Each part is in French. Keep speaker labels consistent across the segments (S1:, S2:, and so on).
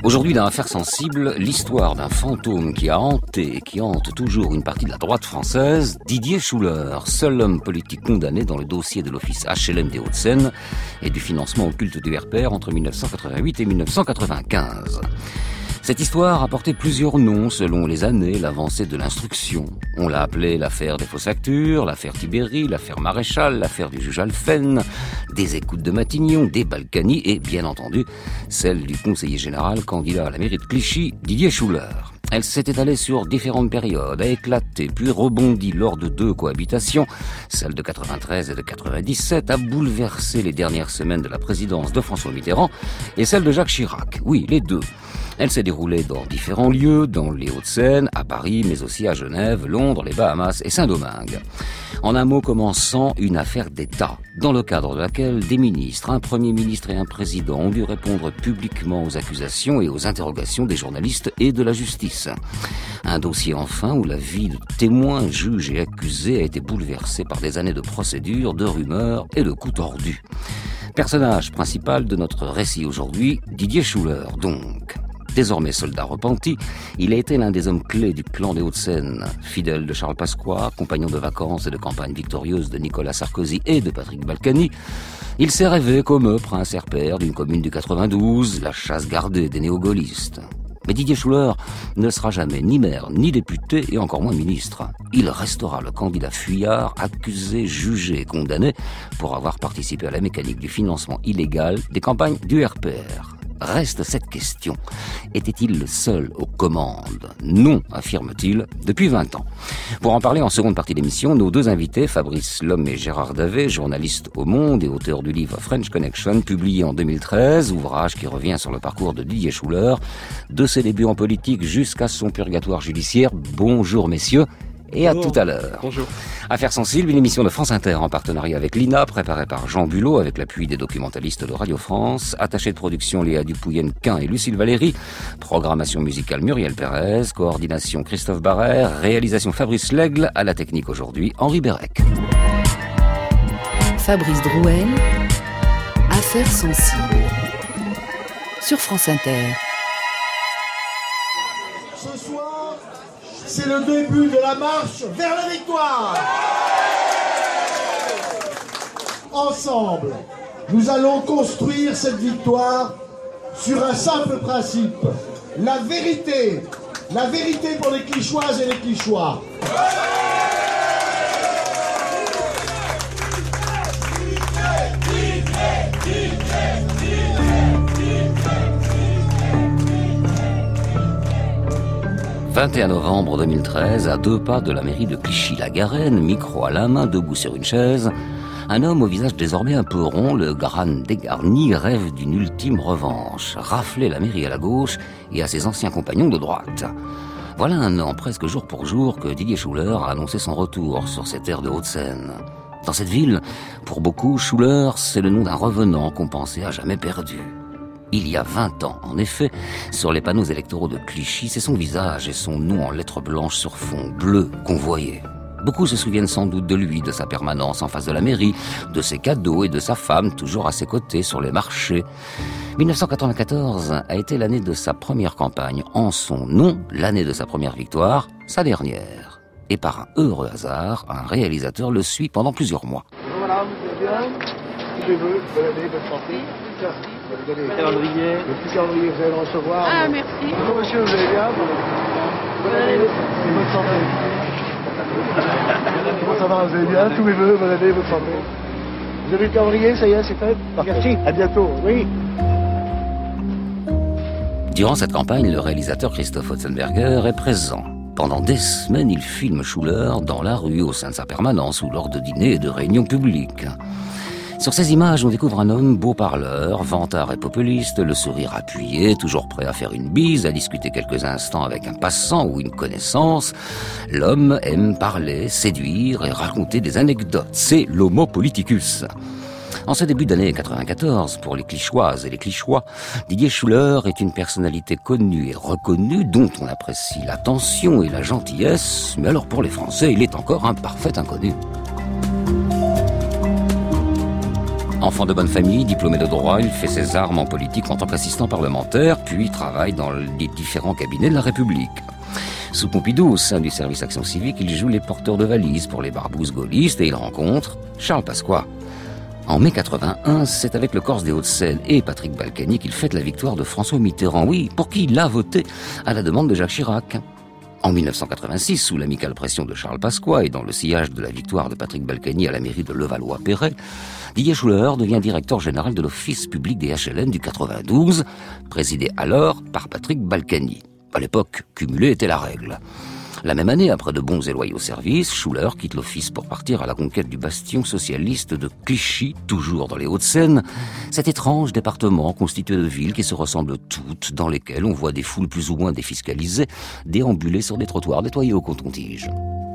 S1: Aujourd'hui, dans Affaires sensibles, l'histoire d'un fantôme qui a hanté et qui hante toujours une partie de la droite française, Didier Schuller, seul homme politique condamné dans le dossier de l'office HLM des Hauts-de-Seine et du financement occulte du RPR entre 1988 et 1995. Cette histoire a porté plusieurs noms selon les années, l'avancée de l'instruction. On l'a appelée l'affaire des fausses factures, l'affaire Tibéri, l'affaire Maréchal, l'affaire du juge Alphen, des écoutes de Matignon, des Balkany et, bien entendu, celle du conseiller général candidat à la mairie de Clichy, Didier Schuller. Elle s'est étalée sur différentes périodes, a éclaté, puis rebondi lors de 2 cohabitations, celle de 93 et de 97, a bouleversé les dernières semaines de la présidence de François Mitterrand et celle de Jacques Chirac. Oui, les 2. Elle s'est déroulée dans différents lieux, dans les Hauts-de-Seine, à Paris, mais aussi à Genève, Londres, les Bahamas et Saint-Domingue. En un mot, commençant une affaire d'État, dans le cadre de laquelle des ministres, un Premier ministre et un président ont dû répondre publiquement aux accusations et aux interrogations des journalistes et de la justice. Un dossier enfin où la vie de témoins, juges et accusés a été bouleversée par des années de procédures, de rumeurs et de coups tordus. Personnage principal de notre récit aujourd'hui, Didier Schuller donc. Désormais soldat repenti, il a été l'un des hommes clés du clan des Hauts-de-Seine. Fidèle de Charles Pasqua, compagnon de vacances et de campagne victorieuse de Nicolas Sarkozy et de Patrick Balkany, il s'est rêvé comme prince RPR d'une commune du 92, la chasse gardée des néo-gaullistes. Mais Didier Schuller ne sera jamais ni maire, ni député, et encore moins ministre. Il restera le candidat fuyard, accusé, jugé et condamné pour avoir participé à la mécanique du financement illégal des campagnes du RPR. Reste cette question. Était-il le seul aux commandes? Non, affirme-t-il, depuis 20 ans. Pour en parler en seconde partie d'émission, nos 2 invités, Fabrice Lhomme et Gérard Davet, journalistes au Monde et auteurs du livre French Connection, publié en 2013, ouvrage qui revient sur le parcours de Didier Schuller, de ses débuts en politique jusqu'à son purgatoire judiciaire. Bonjour messieurs. Et à tout à l'heure.
S2: Bonjour.
S1: Affaires sensibles, une émission de France Inter en partenariat avec l'INA, préparée par Jean Bulot avec l'appui des documentalistes de Radio France, attaché de production Léa Dupouyen-Quin et Lucille Valéry, programmation musicale Muriel Pérez, coordination Christophe Barrère, réalisation Fabrice Lègle, à la technique aujourd'hui Henri Bérec.
S3: Fabrice Drouel, Affaires sensibles, sur France Inter.
S4: Ce soir, c'est le début de la marche vers la victoire. Ensemble, nous allons construire cette victoire sur un simple principe. La vérité pour les Clichoises et les Clichois.
S1: 21 novembre 2013, à 2 pas de la mairie de Clichy-la-Garenne, micro à la main, debout sur une chaise, un homme au visage désormais un peu rond, le crâne dégarni, rêve d'une ultime revanche, rafler la mairie à la gauche et à ses anciens compagnons de droite. Voilà un an, presque jour pour jour, que Didier Schuller a annoncé son retour sur cette terre de Hauts-de-Seine. Dans cette ville, pour beaucoup, Schuller, c'est le nom d'un revenant qu'on pensait à jamais perdu. Il y a 20 ans, en effet, sur les panneaux électoraux de Clichy, c'est son visage et son nom en lettres blanches sur fond bleu qu'on voyait. Beaucoup se souviennent sans doute de lui, de sa permanence en face de la mairie, de ses cadeaux et de sa femme toujours à ses côtés sur les marchés. 1994 a été l'année de sa première campagne. En son nom, l'année de sa première victoire, sa dernière. Et par un heureux hasard, un réalisateur le suit pendant plusieurs mois.
S4: Bonjour madame, vous allez bien? Je veux, bonne année, bonne santé. Merci. Le petit calendrier, vous allez le recevoir.
S5: Ah, merci.
S4: Bonjour monsieur, vous allez bien? Bonne année et bonne santé. Comment ça va, vous allez bien? Tous mes voeux, bonne année, bonne santé. Vous avez le calendrier, ça y est, c'est fait? Merci, à bientôt, oui.
S1: Durant cette campagne, le réalisateur Christophe Otzenberger est présent. Pendant des semaines, il filme Schuller dans la rue, au sein de sa permanence ou lors de dîners et de réunions publiques. Sur ces images, on découvre un homme beau parleur, vantard et populiste, le sourire appuyé, toujours prêt à faire une bise, à discuter quelques instants avec un passant ou une connaissance. L'homme aime parler, séduire et raconter des anecdotes. C'est l'homo politicus. En ce début d'année 94, pour les Clichoises et les Clichois, Didier Schuller est une personnalité connue et reconnue dont on apprécie l'attention et la gentillesse, mais alors pour les Français, il est encore un parfait inconnu. Enfant de bonne famille, diplômé de droit, il fait ses armes en politique en tant qu'assistant parlementaire, puis travaille dans les différents cabinets de la République. Sous Pompidou, au sein du service action civique, il joue les porteurs de valises pour les barbouzes gaullistes et il rencontre Charles Pasqua. En mai 81, c'est avec le Corse des Hauts-de-Seine et Patrick Balkany qu'il fête la victoire de François Mitterrand, oui, pour qui il a voté à la demande de Jacques Chirac. En 1986, sous l'amicale pression de Charles Pasqua et dans le sillage de la victoire de Patrick Balkany à la mairie de Levallois-Perret, Didier Schuller devient directeur général de l'Office public des HLM du 92, présidé alors par Patrick Balkany. À l'époque, cumuler était la règle. La même année, après de bons et loyaux services, Schuller quitte l'office pour partir à la conquête du bastion socialiste de Clichy, toujours dans les Hauts-de-Seine, cet étrange département constitué de villes qui se ressemblent toutes, dans lesquelles on voit des foules plus ou moins défiscalisées déambuler sur des trottoirs nettoyés au coton-tige.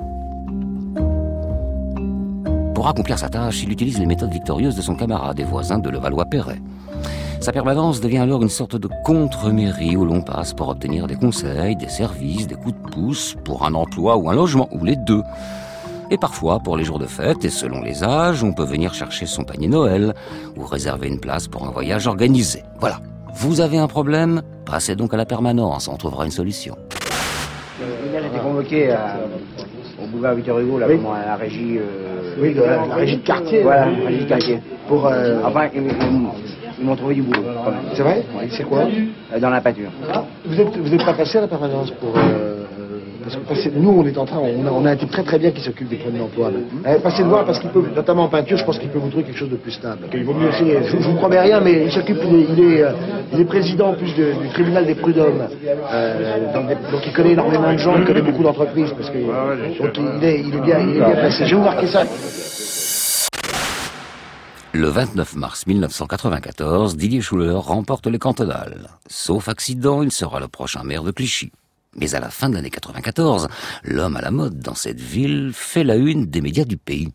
S1: Pour accomplir sa tâche, il utilise les méthodes victorieuses de son camarade et voisin de Levallois-Perret. Sa permanence devient alors une sorte de contre-mairie où l'on passe pour obtenir des conseils, des services, des coups de pouce, pour un emploi ou un logement, ou les deux. Et parfois, pour les jours de fête, et selon les âges, on peut venir chercher son panier Noël, ou réserver une place pour un voyage organisé. Voilà. Vous avez un problème? Passez donc à la permanence, on trouvera une solution.
S2: Hier, j'étais convoqué au boulevard Victor Hugo, là, oui. À la régie...
S5: Oui, la régie de quartier.
S2: Voilà, la régie de quartier.
S5: Pour...
S2: Enfin, ils m'ont trouvé du boulot.
S5: C'est vrai? Oui. C'est quoi?
S2: Dans la peinture.
S5: Vous êtes pas passé à la permanence pour... Parce que nous, on est en train, on a un type très très bien qui s'occupe des problèmes d'emploi. Passez le voir parce qu'il peut, notamment en peinture, je pense qu'il peut vous trouver quelque chose de plus stable. Il vaut mieux essayer. Je vous promets rien, mais il s'occupe, il est président en plus du tribunal des prud'hommes. Donc il connaît énormément de gens, il connaît beaucoup d'entreprises parce que donc il est bien placé. Je vais vous marquer ça.
S1: Le 29 mars 1994, Didier Schuller remporte les cantonales. Sauf accident, il sera le prochain maire de Clichy. Mais à la fin de l'année 94, l'homme à la mode dans cette ville fait la une des médias du pays.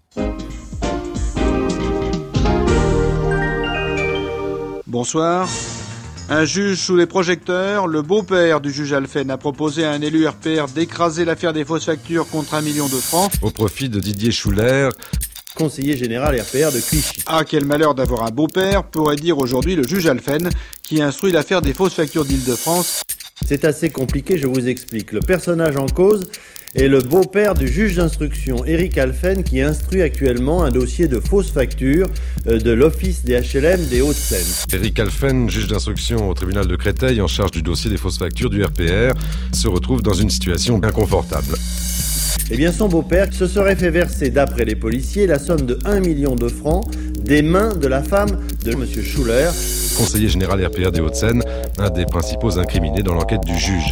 S6: Bonsoir. Un juge sous les projecteurs, le beau-père du juge Alphen a proposé à un élu RPR d'écraser l'affaire des fausses factures contre 1 million de francs.
S7: Au profit de Didier Schuller,
S8: conseiller général RPR de Clichy.
S6: Ah, quel malheur d'avoir un beau-père, pourrait dire aujourd'hui le juge Alphen, qui instruit l'affaire des fausses factures d'Île-de-France.
S8: C'est assez compliqué, je vous explique. Le personnage en cause est le beau-père du juge d'instruction, Éric Alphen, qui instruit actuellement un dossier de fausses factures de l'Office des HLM des Hauts-de-Seine.
S7: Éric Alphen, juge d'instruction au tribunal de Créteil en charge du dossier des fausses factures du RPR, se retrouve dans une situation inconfortable.
S8: Eh bien, son beau-père se serait fait verser, d'après les policiers, la somme de 1 million de francs des mains de la femme de M. Schuller,
S7: conseiller général RPR des Hauts-de-Seine, un des principaux incriminés dans l'enquête du juge.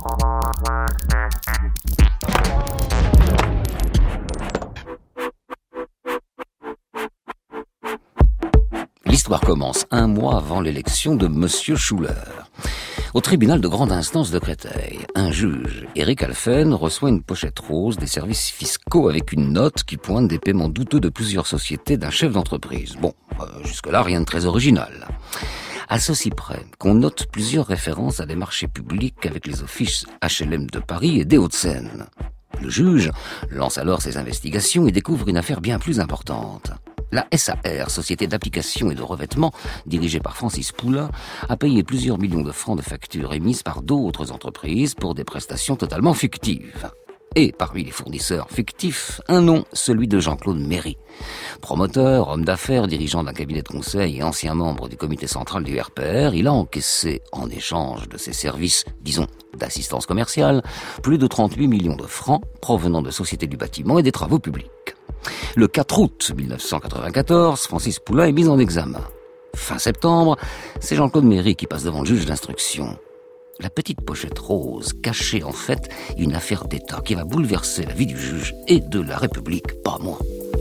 S1: L'histoire commence un mois avant l'élection de M. Schuller. Au tribunal de grande instance de Créteil, un juge, Éric Alphen, reçoit une pochette rose des services fiscaux avec une note qui pointe des paiements douteux de plusieurs sociétés d'un chef d'entreprise. Bon, jusque-là, rien de très original. À ceci près qu'on note plusieurs références à des marchés publics avec les offices HLM de Paris et des Hauts-de-Seine. Le juge lance alors ses investigations et découvre une affaire bien plus importante. La SAR, Société d'application et de revêtement, dirigée par Francis Poulain, a payé plusieurs millions de francs de factures émises par d'autres entreprises pour des prestations totalement fictives. Et parmi les fournisseurs fictifs, un nom, celui de Jean-Claude Méry. Promoteur, homme d'affaires, dirigeant d'un cabinet de conseil et ancien membre du comité central du RPR, il a encaissé, en échange de ses services, disons, d'assistance commerciale, plus de 38 millions de francs provenant de sociétés du bâtiment et des travaux publics. Le 4 août 1994, Francis Poulain est mis en examen. Fin septembre, c'est Jean-Claude Méry qui passe devant le juge d'instruction. La petite pochette rose cachait en fait une affaire d'État qui va bouleverser la vie du juge et de la République, pas moins.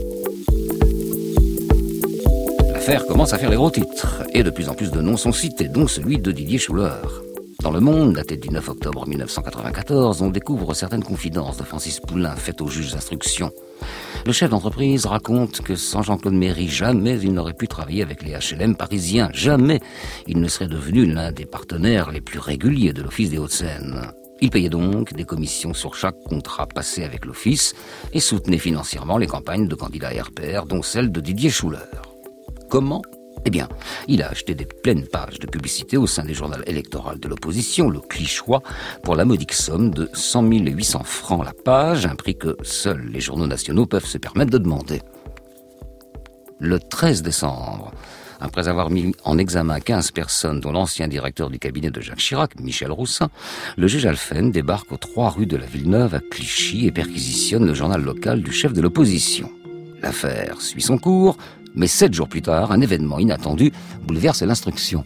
S1: L'affaire commence à faire les gros titres, et de plus en plus de noms sont cités, dont celui de Didier Schuller. Dans Le Monde, daté du 9 octobre 1994, on découvre certaines confidences de Francis Poulain faites au juge d'instruction. Le chef d'entreprise raconte que sans Jean-Claude Méry, jamais il n'aurait pu travailler avec les HLM parisiens. Jamais il ne serait devenu l'un des partenaires les plus réguliers de l'Office des Hauts-de-Seine. Il payait donc des commissions sur chaque contrat passé avec l'Office et soutenait financièrement les campagnes de candidats RPR, dont celle de Didier Schuller. Comment ? Eh bien, il a acheté des pleines pages de publicité au sein des journaux électoraux de l'opposition, le Clichois, pour la modique somme de 100 800 francs la page, un prix que seuls les journaux nationaux peuvent se permettre de demander. Le 13 décembre, après avoir mis en examen 15 personnes, dont l'ancien directeur du cabinet de Jacques Chirac, Michel Roussin, le juge Alphen débarque aux 3 rues de la Villeneuve à Clichy et perquisitionne le journal local du chef de l'opposition. L'affaire suit son cours, mais 7 jours plus tard, un événement inattendu bouleverse l'instruction.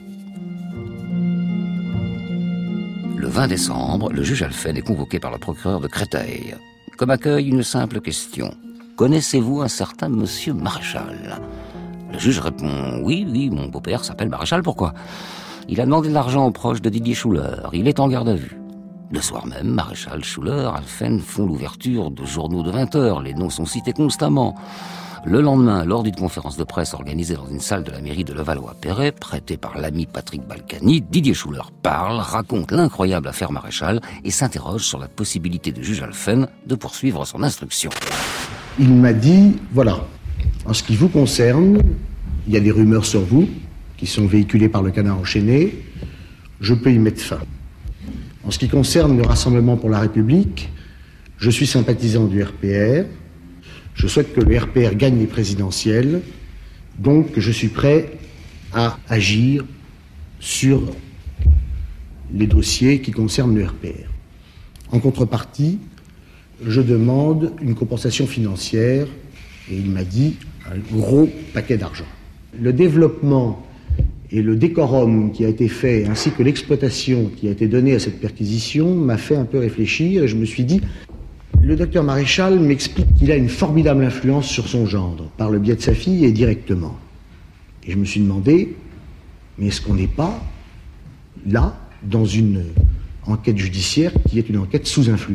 S1: Le 20 décembre, le juge Alphen est convoqué par le procureur de Créteil. Comme accueil, une simple question. Connaissez-vous un certain monsieur Maréchal ? Le juge répond « Oui, mon beau-père s'appelle Maréchal, pourquoi ?» Il a demandé de l'argent aux proches de Didier Schuller. Il est en garde à vue. Le soir même, Maréchal, Schuller, Alphen font l'ouverture de journaux de 20 heures. Les noms sont cités constamment. Le lendemain, lors d'une conférence de presse organisée dans une salle de la mairie de Levallois-Perret, prêtée par l'ami Patrick Balkany, Didier Schuller parle, raconte l'incroyable affaire Maréchal et s'interroge sur la possibilité du juge Alphen de poursuivre son instruction.
S5: Il m'a dit, voilà, en ce qui vous concerne, il y a des rumeurs sur vous qui sont véhiculées par le Canard enchaîné, je peux y mettre fin. En ce qui concerne le Rassemblement pour la République, je suis sympathisant du RPR, je souhaite que le RPR gagne les présidentielles, donc je suis prêt à agir sur les dossiers qui concernent le RPR. En contrepartie, je demande une compensation financière, et il m'a dit un gros paquet d'argent. Le développement et le décorum qui a été fait, ainsi que l'exploitation qui a été donnée à cette perquisition, m'a fait un peu réfléchir, et je me suis dit, le docteur Maréchal m'explique qu'il a une formidable influence sur son gendre, par le biais de sa fille et directement. Et je me suis demandé, mais est-ce qu'on n'est pas là, dans une enquête judiciaire qui est une enquête sous influence ?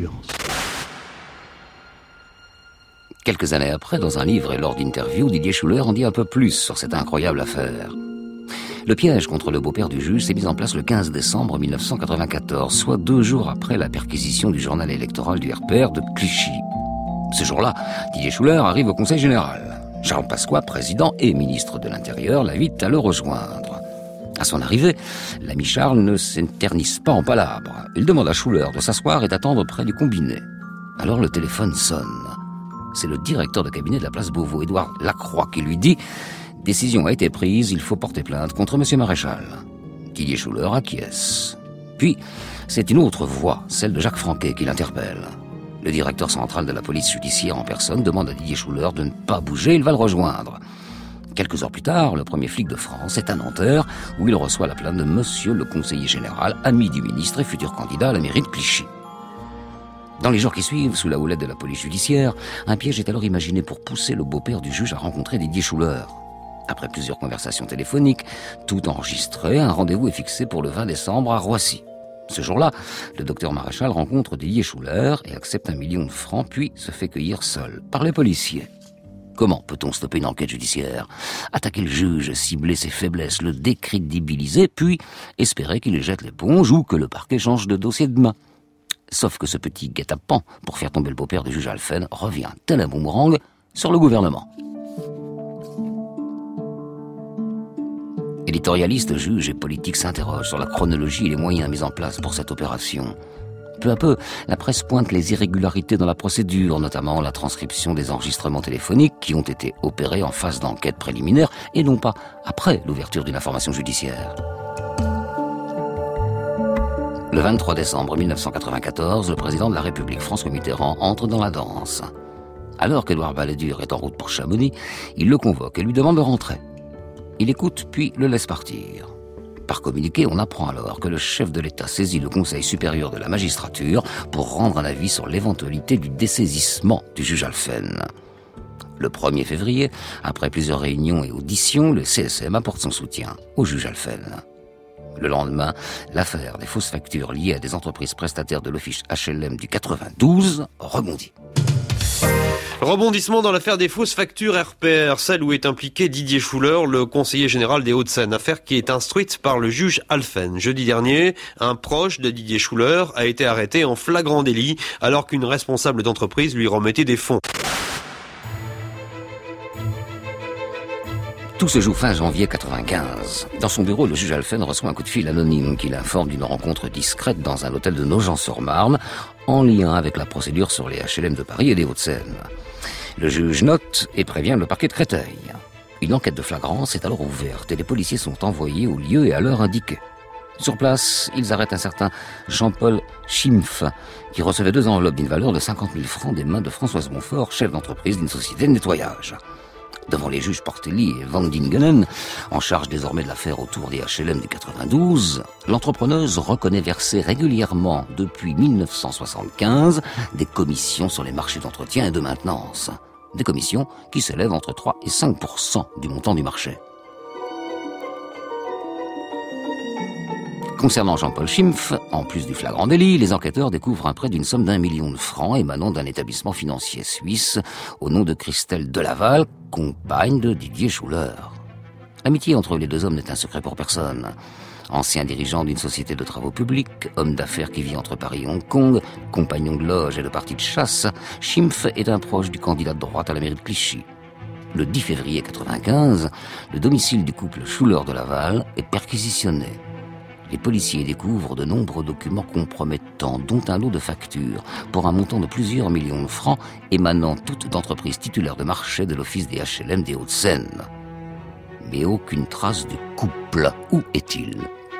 S1: Quelques années après, dans un livre et lors d'interviews, Didier Schuller en dit un peu plus sur cette incroyable affaire. Le piège contre le beau-père du juge s'est mis en place le 15 décembre 1994, soit 2 jours après la perquisition du journal électoral du RPR de Clichy. Ce jour-là, Didier Schuller arrive au Conseil général. Charles Pasqua, président et ministre de l'Intérieur, l'invite à le rejoindre. À son arrivée, l'ami Charles ne s'éternise pas en palabres. Il demande à Schuller de s'asseoir et d'attendre près du combiné. Alors le téléphone sonne. C'est le directeur de cabinet de la place Beauvau, Édouard Lacroix, qui lui dit « Décision a été prise, il faut porter plainte contre monsieur Maréchal ». Didier Schuller acquiesce. Puis, c'est une autre voix, celle de Jacques Franquet, qui l'interpelle. Le directeur central de la police judiciaire en personne demande à Didier Schuller de ne pas bouger, il va le rejoindre. Quelques heures plus tard, le premier flic de France est à Nanterre, où il reçoit la plainte de monsieur le conseiller général, ami du ministre et futur candidat à la mairie de Clichy. Dans les jours qui suivent, sous la houlette de la police judiciaire, un piège est alors imaginé pour pousser le beau-père du juge à rencontrer Didier Schuller. Après plusieurs conversations téléphoniques, tout enregistré, un rendez-vous est fixé pour le 20 décembre à Roissy. Ce jour-là, le docteur Maréchal rencontre Didier Schuller et accepte 1 million de francs, puis se fait cueillir seul par les policiers. Comment peut-on stopper une enquête judiciaire ? Attaquer le juge, cibler ses faiblesses, le décrédibiliser, puis espérer qu'il jette l'éponge ou que le parquet change de dossier de main. Sauf que ce petit guet-apens pour faire tomber le beau-père du juge Alphen revient tel un boomerang sur le gouvernement. Éditorialistes, juges et politiques s'interrogent sur la chronologie et les moyens mis en place pour cette opération. Peu à peu, la presse pointe les irrégularités dans la procédure, notamment la transcription des enregistrements téléphoniques qui ont été opérés en phase d'enquête préliminaire et non pas après l'ouverture d'une information judiciaire. Le 23 décembre 1994, le président de la République, François Mitterrand, entre dans la danse. Alors qu'Édouard Balladur est en route pour Chamonix, il le convoque et lui demande de rentrer. Il écoute puis le laisse partir. Par communiqué, on apprend alors que le chef de l'État saisit le Conseil supérieur de la magistrature pour rendre un avis sur l'éventualité du dessaisissement du juge Alphen. Le 1er février, après plusieurs réunions et auditions, le CSM apporte son soutien au juge Alphen. Le lendemain, l'affaire des fausses factures liées à des entreprises prestataires de l'office HLM du 92 rebondit.
S9: Rebondissement dans l'affaire des fausses factures RPR, celle où est impliqué Didier Schuller, le conseiller général des Hauts-de-Seine, affaire qui est instruite par le juge Alphen. Jeudi dernier, un proche de Didier Schuller a été arrêté en flagrant délit alors qu'une responsable d'entreprise lui remettait des fonds.
S1: Tout se joue fin janvier 95. Dans son bureau, le juge Alphen reçoit un coup de fil anonyme qui l'informe d'une rencontre discrète dans un hôtel de Nogent-sur-Marne, en lien avec la procédure sur les HLM de Paris et des Hauts-de-Seine. Le juge note et prévient le parquet de Créteil. Une enquête de flagrance est alors ouverte et les policiers sont envoyés au lieu et à l'heure indiquée. Sur place, ils arrêtent un certain Jean-Paul Schimpf, qui recevait 2 enveloppes d'une valeur de 50 000 francs des mains de Françoise Montfort, chef d'entreprise d'une société de nettoyage. Devant les juges Portelli et Van Dingenen, en charge désormais de l'affaire autour des HLM du 92, l'entrepreneuse reconnaît verser régulièrement, depuis 1975, des commissions sur les marchés d'entretien et de maintenance. Des commissions qui s'élèvent entre 3 et 5% du montant du marché. Concernant Jean-Paul Schimpf, en plus du flagrant délit, les enquêteurs découvrent un prêt d'une somme d'1 million de francs émanant d'un établissement financier suisse au nom de Christelle Delaval, compagne de Didier Schuller. L'amitié entre les 2 hommes n'est un secret pour personne. Ancien dirigeant d'une société de travaux publics, homme d'affaires qui vit entre Paris et Hong Kong, compagnon de loge et de partie de chasse, Schimpf est un proche du candidat de droite à la mairie de Clichy. Le 10 février 95, le domicile du couple Schuller-Delaval est perquisitionné. Les policiers découvrent de nombreux documents compromettants, dont un lot de factures, pour un montant de plusieurs millions de francs, émanant toutes d'entreprises titulaires de marché de l'office des HLM des Hauts-de-Seine. Mais aucune trace du couple. Où est-il ?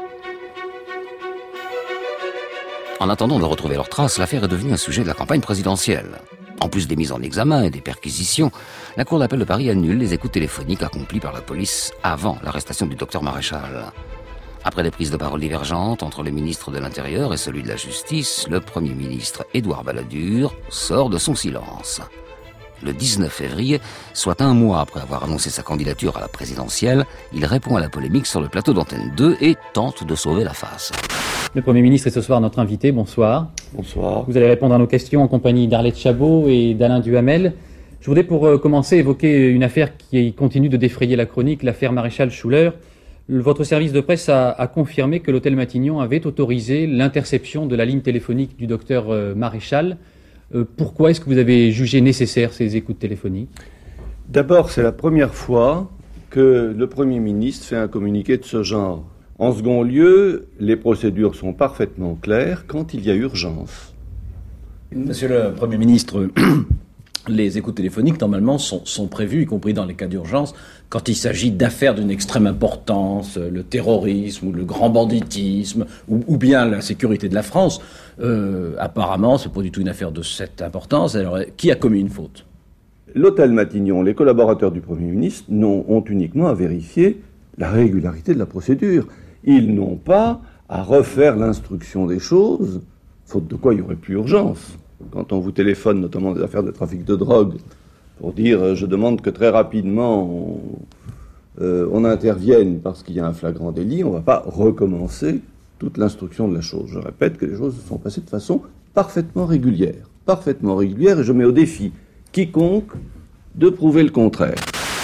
S1: En attendant de retrouver leurs traces, l'affaire est devenue un sujet de la campagne présidentielle. En plus des mises en examen et des perquisitions, la Cour d'appel de Paris annule les écoutes téléphoniques accomplies par la police avant l'arrestation du docteur Maréchal. Après des prises de parole divergentes entre le ministre de l'Intérieur et celui de la Justice, le Premier ministre Édouard Balladur sort de son silence. Le 19 février, soit 1 mois après avoir annoncé sa candidature à la présidentielle, il répond à la polémique sur le plateau d'Antenne 2 et tente de sauver la face.
S10: Le Premier ministre est ce soir notre invité. Bonsoir.
S11: Bonsoir.
S10: Vous allez répondre à nos questions en compagnie d'Arlette Chabot et d'Alain Duhamel. Je voudrais pour commencer évoquer une affaire qui continue de défrayer la chronique, l'affaire Maréchal Schuller. Votre service de presse a confirmé que l'hôtel Matignon avait autorisé l'interception de la ligne téléphonique du docteur Maréchal. Pourquoi est-ce que vous avez jugé nécessaire ces écoutes téléphoniques ?
S11: D'abord, c'est la première fois que le Premier ministre fait un communiqué de ce genre. En second lieu, les procédures sont parfaitement claires quand il y a urgence.
S12: Monsieur le Premier ministre, les écoutes téléphoniques, normalement, sont prévues, y compris dans les cas d'urgence, quand il s'agit d'affaires d'une extrême importance, le terrorisme ou le grand banditisme, ou bien la sécurité de la France. Apparemment, ce n'est pas du tout une affaire de cette importance. Alors, qui a commis une faute ?
S11: L'hôtel Matignon, les collaborateurs du Premier ministre ont uniquement à vérifier la régularité de la procédure. Ils n'ont pas à refaire l'instruction des choses, faute de quoi il n'y aurait plus urgence. Quand on vous téléphone, notamment des affaires de trafic de drogue, pour dire je demande que très rapidement on intervienne parce qu'il y a un flagrant délit, on ne va pas recommencer toute l'instruction de la chose. Je répète que les choses se sont passées de façon parfaitement régulière, et je mets au défi quiconque de prouver le contraire.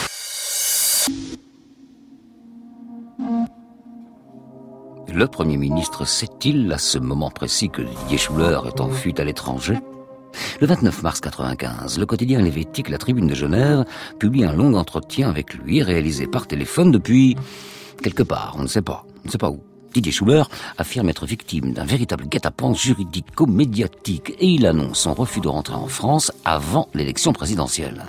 S1: Le Premier ministre sait-il à ce moment précis que Didier Schuller est en fuite à l'étranger ? Le 29 mars 95, le quotidien helvétique La Tribune de Genève publie un long entretien avec lui réalisé par téléphone depuis quelque part, on ne sait pas où. Didier Schuller affirme être victime d'un véritable guet-apens juridico-médiatique et il annonce son refus de rentrer en France avant l'élection présidentielle.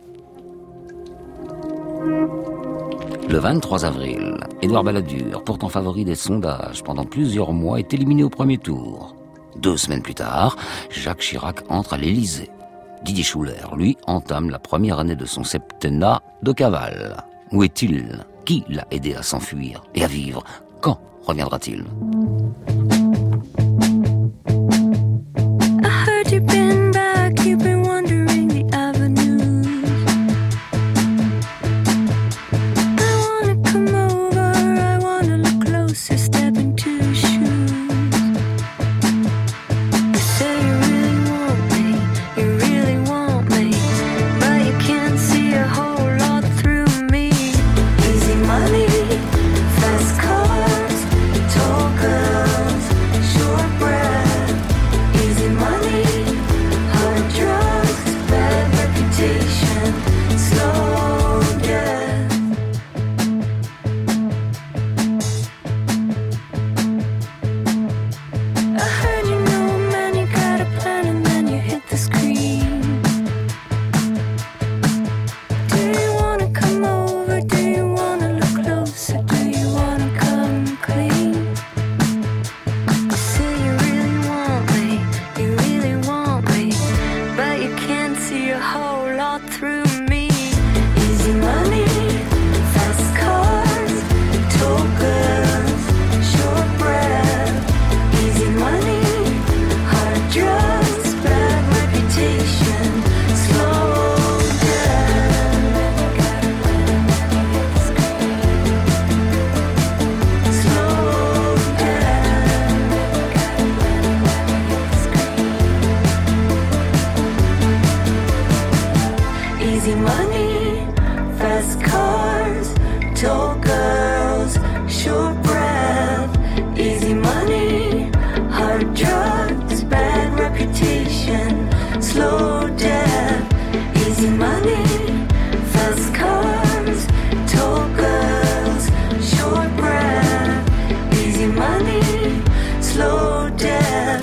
S1: Le 23 avril, Édouard Balladur, pourtant favori des sondages pendant plusieurs mois, est éliminé au premier tour. 2 semaines plus tard, Jacques Chirac entre à l'Élysée. Didier Schuller, lui, entame la première année de son septennat de cavale. Où est-il ? Qui l'a aidé à s'enfuir et à vivre ? Quand reviendra-t-il ?
S13: Fast cars, tall girls. Easy money, fast cars, tall girls, short breath. Easy money, hard drugs, bad reputation, slow death. Easy money, fast cars, tall girls, short breath. Easy money, slow death.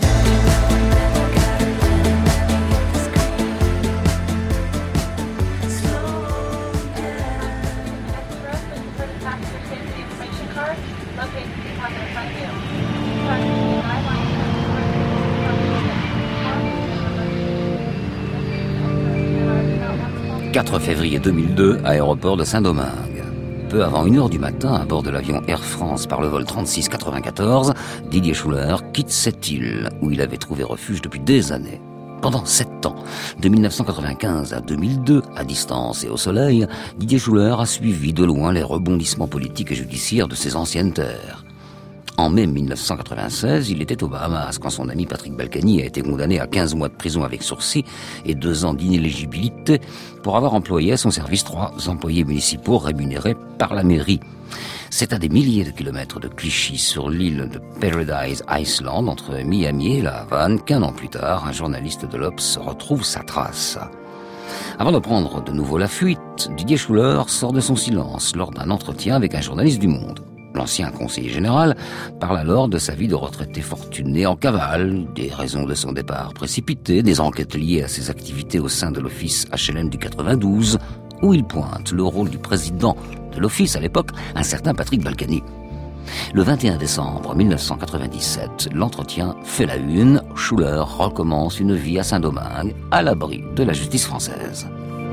S1: « 4 février 2002, aéroport de Saint-Domingue. Peu avant 1h du matin, à bord de l'avion Air France par le vol 3694, Didier Schuller quitte cette île où il avait trouvé refuge depuis des années. Pendant 7 ans, de 1995 à 2002, à distance et au soleil, Didier Schuller a suivi de loin les rebondissements politiques et judiciaires de ses anciennes terres. En mai 1996, il était aux Bahamas quand son ami Patrick Balkany a été condamné à 15 mois de prison avec sursis et 2 ans d'inéligibilité pour avoir employé à son service 3 employés municipaux rémunérés par la mairie. C'est à des milliers de kilomètres de Clichy, sur l'île de Paradise Island, entre Miami et La Havane, qu'1 an plus tard, un journaliste de l'Obs retrouve sa trace. Avant de prendre de nouveau la fuite, Didier Schuller sort de son silence lors d'un entretien avec un journaliste du Monde. L'ancien conseiller général parle alors de sa vie de retraité fortuné en cavale, des raisons de son départ précipité, des enquêtes liées à ses activités au sein de l'office HLM du 92, où il pointe le rôle du président de l'office à l'époque, un certain Patrick Balkany. Le 21 décembre 1997, l'entretien fait la une. Schuller recommence une vie à Saint-Domingue, à l'abri de la justice française.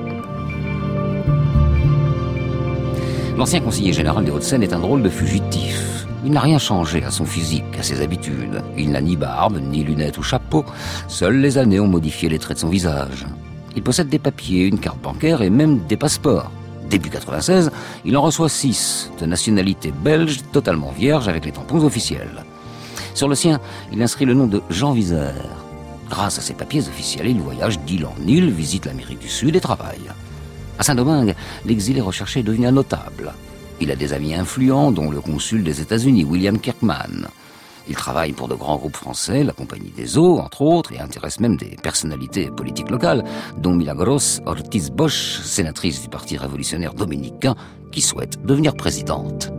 S1: L'ancien conseiller général des Hauts-de-Seine est un drôle de fugitif. Il n'a rien changé à son physique, à ses habitudes. Il n'a ni barbe, ni lunettes ou chapeau. Seules les années ont modifié les traits de son visage. Il possède des papiers, une carte bancaire et même des passeports. Début 96, il en reçoit 6, de nationalité belge, totalement vierge avec les tampons officiels. Sur le sien, il inscrit le nom de Jean Vizère. Grâce à ses papiers officiels, il voyage d'île en île, visite l'Amérique du Sud et travaille. À Saint-Domingue, l'exilé recherché est devenu un notable. Il a des amis influents, dont le consul des États-Unis, William Kirkman. Il travaille pour de grands groupes français, la Compagnie des Eaux, entre autres, et intéresse même des personnalités politiques locales, dont Milagros Ortiz Bosch, sénatrice du Parti révolutionnaire dominicain, qui souhaite devenir présidente.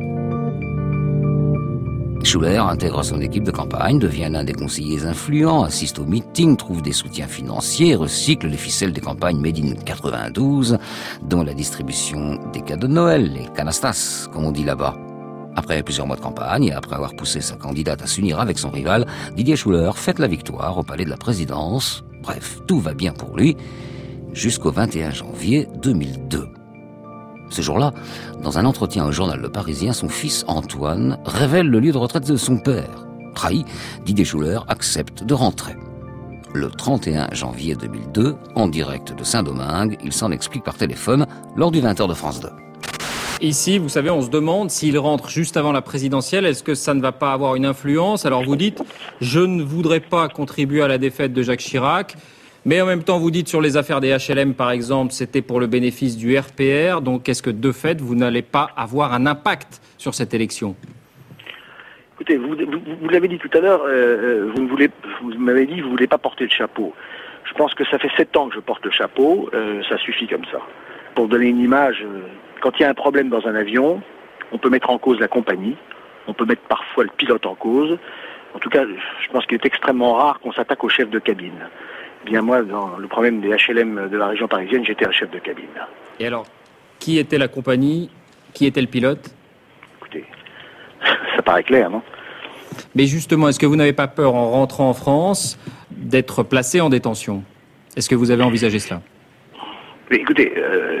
S1: Schuller intègre son équipe de campagne, devient l'un des conseillers influents, assiste aux meetings, trouve des soutiens financiers, recycle les ficelles des campagnes Made in 92, dont la distribution des cadeaux de Noël, les canastas, comme on dit là-bas. Après plusieurs mois de campagne et après avoir poussé sa candidate à s'unir avec son rival, Didier Schuller fête la victoire au palais de la présidence. Bref, tout va bien pour lui, jusqu'au 21 janvier 2002. Ce jour-là, dans un entretien au journal Le Parisien, son fils Antoine révèle le lieu de retraite de son père. Trahi, Didier Schuller accepte de rentrer. Le 31 janvier 2002, en direct de Saint-Domingue, il s'en explique par téléphone lors du 20h de France 2.
S10: Ici, vous savez, on se demande s'il rentre juste avant la présidentielle, est-ce que ça ne va pas avoir une influence? Alors vous dites, je ne voudrais pas contribuer à la défaite de Jacques Chirac. Mais en même temps, vous dites sur les affaires des HLM, par exemple, c'était pour le bénéfice du RPR. Donc, est-ce que, de fait, vous n'allez pas avoir un impact sur cette élection?
S5: Écoutez, vous l'avez dit tout à l'heure, vous m'avez dit que vous ne voulez pas porter le chapeau. Je pense que ça fait 7 ans que je porte le chapeau, ça suffit comme ça. Pour donner une image, quand il y a un problème dans un avion, on peut mettre en cause la compagnie, on peut mettre parfois le pilote en cause. En tout cas, je pense qu'il est extrêmement rare qu'on s'attaque au chef de cabine. Bien moi, dans le problème des HLM de la région parisienne, j'étais un chef de cabine.
S10: Et alors, qui était la compagnie? Qui était le pilote?
S5: Écoutez, ça paraît clair, non?
S10: Mais justement, est-ce que vous n'avez pas peur, en rentrant en France, d'être placé en détention? Est-ce que vous avez envisagé cela?
S5: Mais écoutez,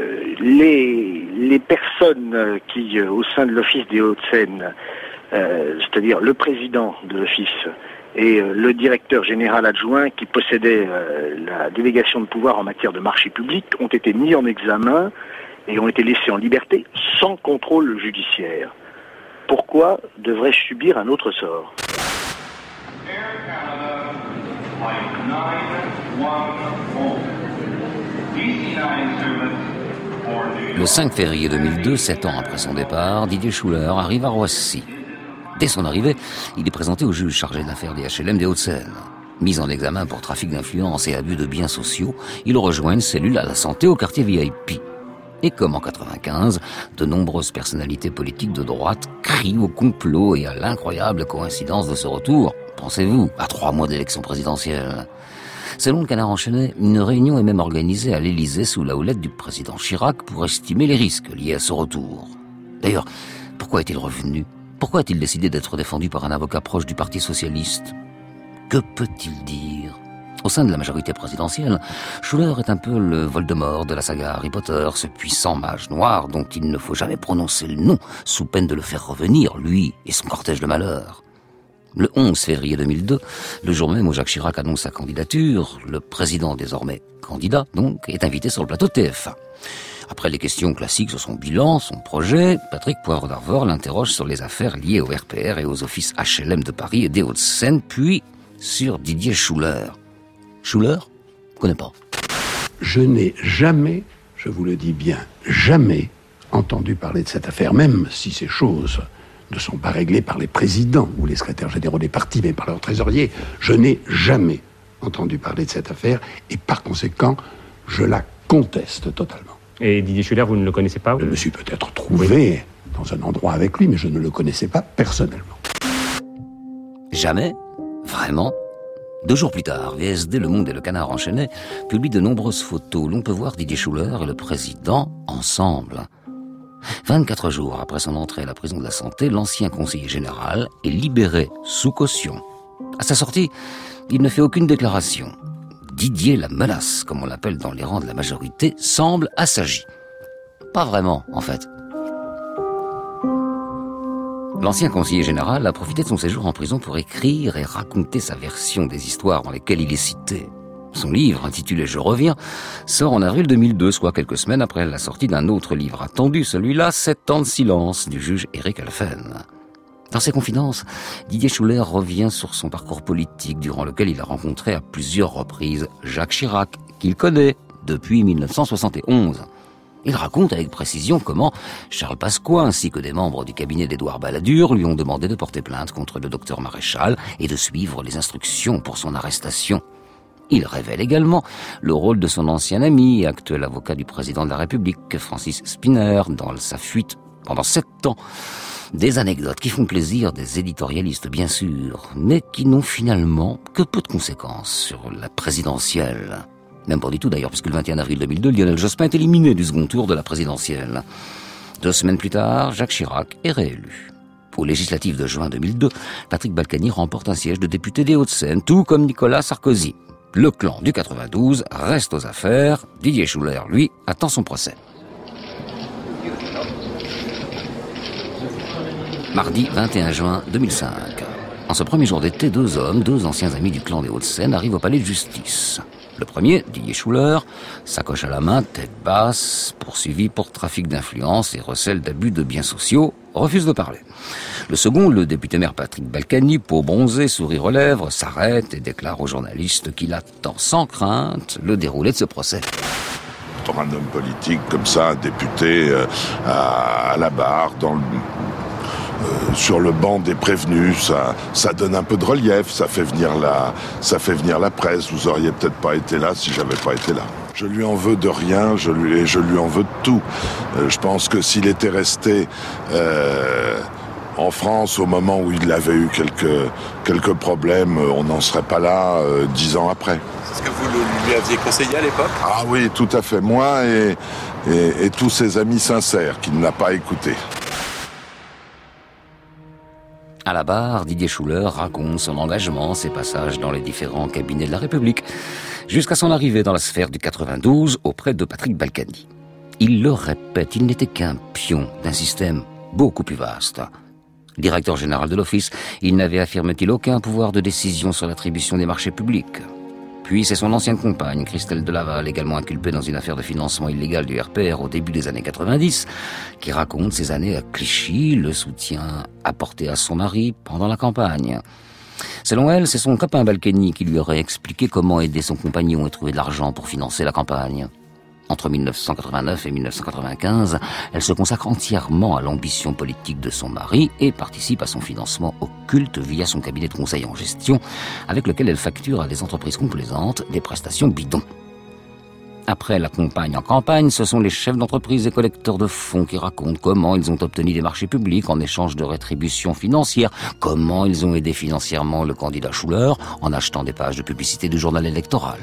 S5: les personnes qui, au sein de l'Office des Hauts-de-Seine, c'est-à-dire le président de l'Office et le directeur général adjoint qui possédait la délégation de pouvoir en matière de marché public, ont été mis en examen et ont été laissés en liberté sans contrôle judiciaire. Pourquoi devrais-je subir un autre sort?
S1: Le 5 février 2002, 7 ans après son départ, Didier Schuller arrive à Roissy. Dès son arrivée, il est présenté au juge chargé de l'affaire des HLM des Hauts-de-Seine. Mis en examen pour trafic d'influence et abus de biens sociaux, il rejoint une cellule à la santé au quartier VIP. Et comme en 95, de nombreuses personnalités politiques de droite crient au complot et à l'incroyable coïncidence de ce retour. Pensez-vous, à 3 mois d'élection présidentielle. Selon le Canard enchaîné, une réunion est même organisée à l'Élysée sous la houlette du président Chirac pour estimer les risques liés à ce retour. D'ailleurs, pourquoi est-il revenu ? Pourquoi a-t-il décidé d'être défendu par un avocat proche du Parti socialiste ? Que peut-il dire ? Au sein de la majorité présidentielle, Schuller est un peu le Voldemort de la saga Harry Potter, ce puissant mage noir dont il ne faut jamais prononcer le nom, sous peine de le faire revenir, lui et son cortège de malheur. Le 11 février 2002, le jour même où Jacques Chirac annonce sa candidature, le président désormais candidat, donc, est invité sur le plateau de TF1. Après les questions classiques sur son bilan, son projet, Patrick Poivre d'Arvor l'interroge sur les affaires liées au RPR et aux offices HLM de Paris et des Hauts-de-Seine, puis sur Didier Schuller. Schuller ? Connais pas.
S14: Je n'ai jamais, je vous le dis bien, jamais entendu parler de cette affaire, même si ces choses ne sont pas réglées par les présidents ou les secrétaires généraux des partis, mais par leurs trésoriers. Je n'ai jamais entendu parler de cette affaire et par conséquent, je la conteste totalement.
S15: Et Didier Schuller, vous ne le connaissez pas ?
S14: Je me suis peut-être trouvé dans un endroit avec lui, mais je ne le connaissais pas personnellement.
S1: Jamais ? Vraiment ? 2 jours plus tard, VSD, Le Monde et Le Canard enchaîné publient de nombreuses photos où l'on peut voir Didier Schuller et le président ensemble. 24 jours après son entrée à la prison de la Santé, l'ancien conseiller général est libéré sous caution. À sa sortie, il ne fait aucune déclaration. Didier la menace, comme on l'appelle dans les rangs de la majorité, semble assagi. Pas vraiment, en fait. L'ancien conseiller général a profité de son séjour en prison pour écrire et raconter sa version des histoires dans lesquelles il est cité. Son livre, intitulé « Je reviens », sort en avril 2002, soit quelques semaines après la sortie d'un autre livre attendu, celui-là, 7 ans de silence, du juge Éric Alphen. Dans ses confidences, Didier Schuller revient sur son parcours politique, durant lequel il a rencontré à plusieurs reprises Jacques Chirac, qu'il connaît depuis 1971. Il raconte avec précision comment Charles Pasqua ainsi que des membres du cabinet d'Édouard Balladur lui ont demandé de porter plainte contre le docteur Maréchal et de suivre les instructions pour son arrestation. Il révèle également le rôle de son ancien ami et actuel avocat du président de la République, Francis Spinner, dans sa fuite pendant 7 ans. Des anecdotes qui font plaisir des éditorialistes bien sûr, mais qui n'ont finalement que peu de conséquences sur la présidentielle. Même pas du tout d'ailleurs, puisque le 21 avril 2002, Lionel Jospin est éliminé du second tour de la présidentielle. 2 semaines plus tard, Jacques Chirac est réélu. Aux législatives de juin 2002, Patrick Balkany remporte un siège de député des Hauts-de-Seine, tout comme Nicolas Sarkozy. Le clan du 92 reste aux affaires. Didier Schuller, lui, attend son procès. Mardi 21 juin 2005. En ce premier jour d'été, 2 hommes, 2 anciens amis du clan des Hauts-de-Seine, arrivent au palais de justice. Le premier, Didier Schuller, sacoche à la main, tête basse, poursuivi pour trafic d'influence et recel d'abus de biens sociaux, refuse de parler. Le second, le député-maire Patrick Balkany, peau bronzée, sourire aux lèvres, s'arrête et déclare aux journalistes qu'il attend sans crainte le déroulé de ce procès.
S16: Pour un homme politique comme ça, un député à la barre, sur le banc des prévenus, ça donne un peu de relief, ça fait venir la presse. Vous auriez peut-être pas été là si j'avais pas été là. Je lui en veux de rien, je lui en veux de tout. Je pense que s'il était resté en France au moment où il avait eu quelques problèmes, on n'en serait pas là 10 ans après.
S17: C'est ce que vous lui aviez conseillé à l'époque ?
S16: Ah oui, tout à fait. Moi et tous ses amis sincères qu'il n'a pas écouté.
S1: À la barre, Didier Schuller raconte son engagement, ses passages dans les différents cabinets de la République, jusqu'à son arrivée dans la sphère du 92 auprès de Patrick Balkany. Il le répète, il n'était qu'un pion d'un système beaucoup plus vaste. Directeur général de l'Office, il n'avait, affirme-t-il, aucun pouvoir de décision sur l'attribution des marchés publics. Puis c'est son ancienne compagne, Christelle Delaval, également inculpée dans une affaire de financement illégal du RPR au début des années 90, qui raconte ses années à Clichy, le soutien apporté à son mari pendant la campagne. Selon elle, c'est son copain Balkany qui lui aurait expliqué comment aider son compagnon et trouver de l'argent pour financer la campagne. Entre 1989 et 1995, elle se consacre entièrement à l'ambition politique de son mari et participe à son financement occulte via son cabinet de conseil en gestion, avec lequel elle facture à des entreprises complaisantes des prestations bidons. Après la compagne en campagne, ce sont les chefs d'entreprise et collecteurs de fonds qui racontent comment ils ont obtenu des marchés publics en échange de rétributions financières, comment ils ont aidé financièrement le candidat Schuller en achetant des pages de publicité du journal électoral.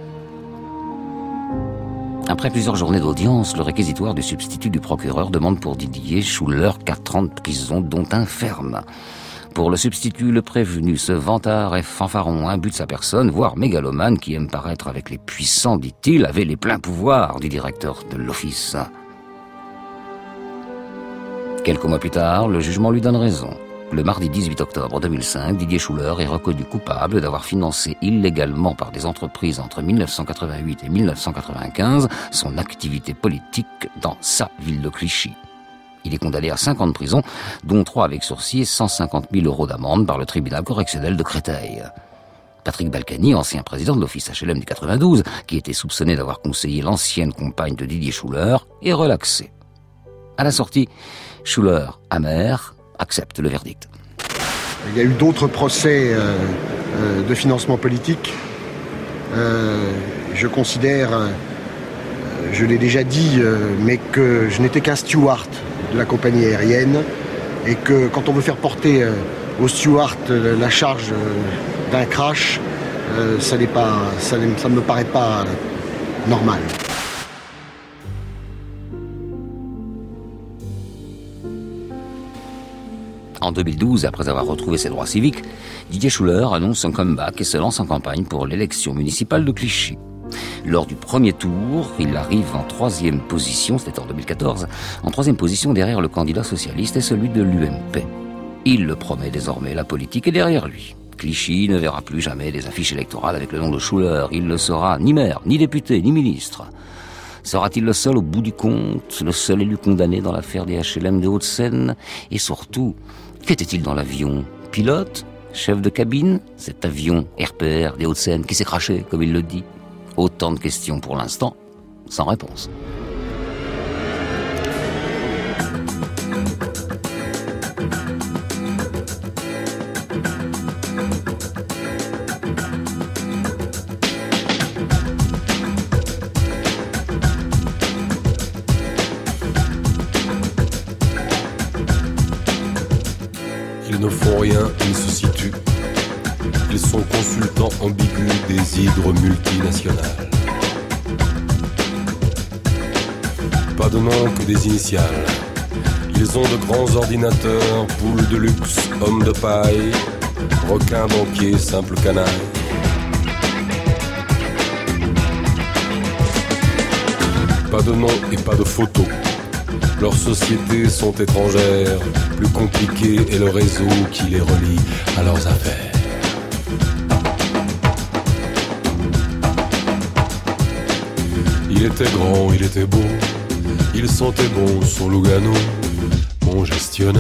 S1: Après plusieurs journées d'audience, le réquisitoire du substitut du procureur demande pour Didier Schuller 4 ans de prison, dont un ferme. Pour le substitut, le prévenu, ce vantard et fanfaron imbu de sa personne, voire mégalomane qui aime paraître avec les puissants, dit-il, avait les pleins pouvoirs du directeur de l'office. Quelques mois plus tard, le jugement lui donne raison. Le mardi 18 octobre 2005, Didier Schuller est reconnu coupable d'avoir financé illégalement par des entreprises entre 1988 et 1995 son activité politique dans sa ville de Clichy. Il est condamné à 5 ans de prison, dont 3 avec sursis et 150 000 € d'amende par le tribunal correctionnel de Créteil. Patrick Balkany, ancien président de l'office HLM du 92, qui était soupçonné d'avoir conseillé l'ancienne compagne de Didier Schuller, est relaxé. À la sortie, Schuller, amer, accepte le verdict.
S5: Il y a eu d'autres procès de financement politique. Je considère, je l'ai déjà dit, mais que je n'étais qu'un steward de la compagnie aérienne et que quand on veut faire porter au steward la charge d'un crash, ça ne me paraît pas normal.
S1: En 2012, après avoir retrouvé ses droits civiques, Didier Schuller annonce son comeback et se lance en campagne pour l'élection municipale de Clichy. Lors du premier tour, il arrive en 3e position, c'était en 2014, en 3e position derrière le candidat socialiste et celui de l'UMP. Il le promet désormais, la politique est derrière lui. Clichy ne verra plus jamais des affiches électorales avec le nom de Schuller. Il ne sera ni maire, ni député, ni ministre. Sera-t-il le seul au bout du compte, le seul élu condamné dans l'affaire des HLM des Hauts-de-Seine? Et surtout, qu'était-il dans l'avion? Pilote? Chef de cabine? Cet avion RPR des Hauts-de-Seine qui s'est craché, comme il le dit. Autant de questions pour l'instant, sans réponse.
S18: Ils ne font rien, ils se situent. Ils sont consultants ambigus des hydres multinationales. Pas de nom que des initiales. Ils ont de grands ordinateurs, poules de luxe, hommes de paille, requins, banquiers, simples canailles. Pas de nom et pas de photos. Leurs sociétés sont étrangères, plus compliqué est le réseau qui les relie à leurs affaires. Il était grand, il était beau, il sentait bon son Lugano, mon gestionnaire.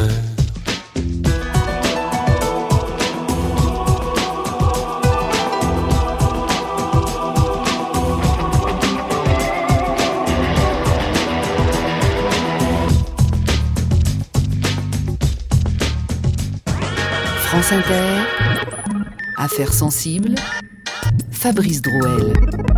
S3: France Inter, Affaires sensibles, Fabrice Drouel.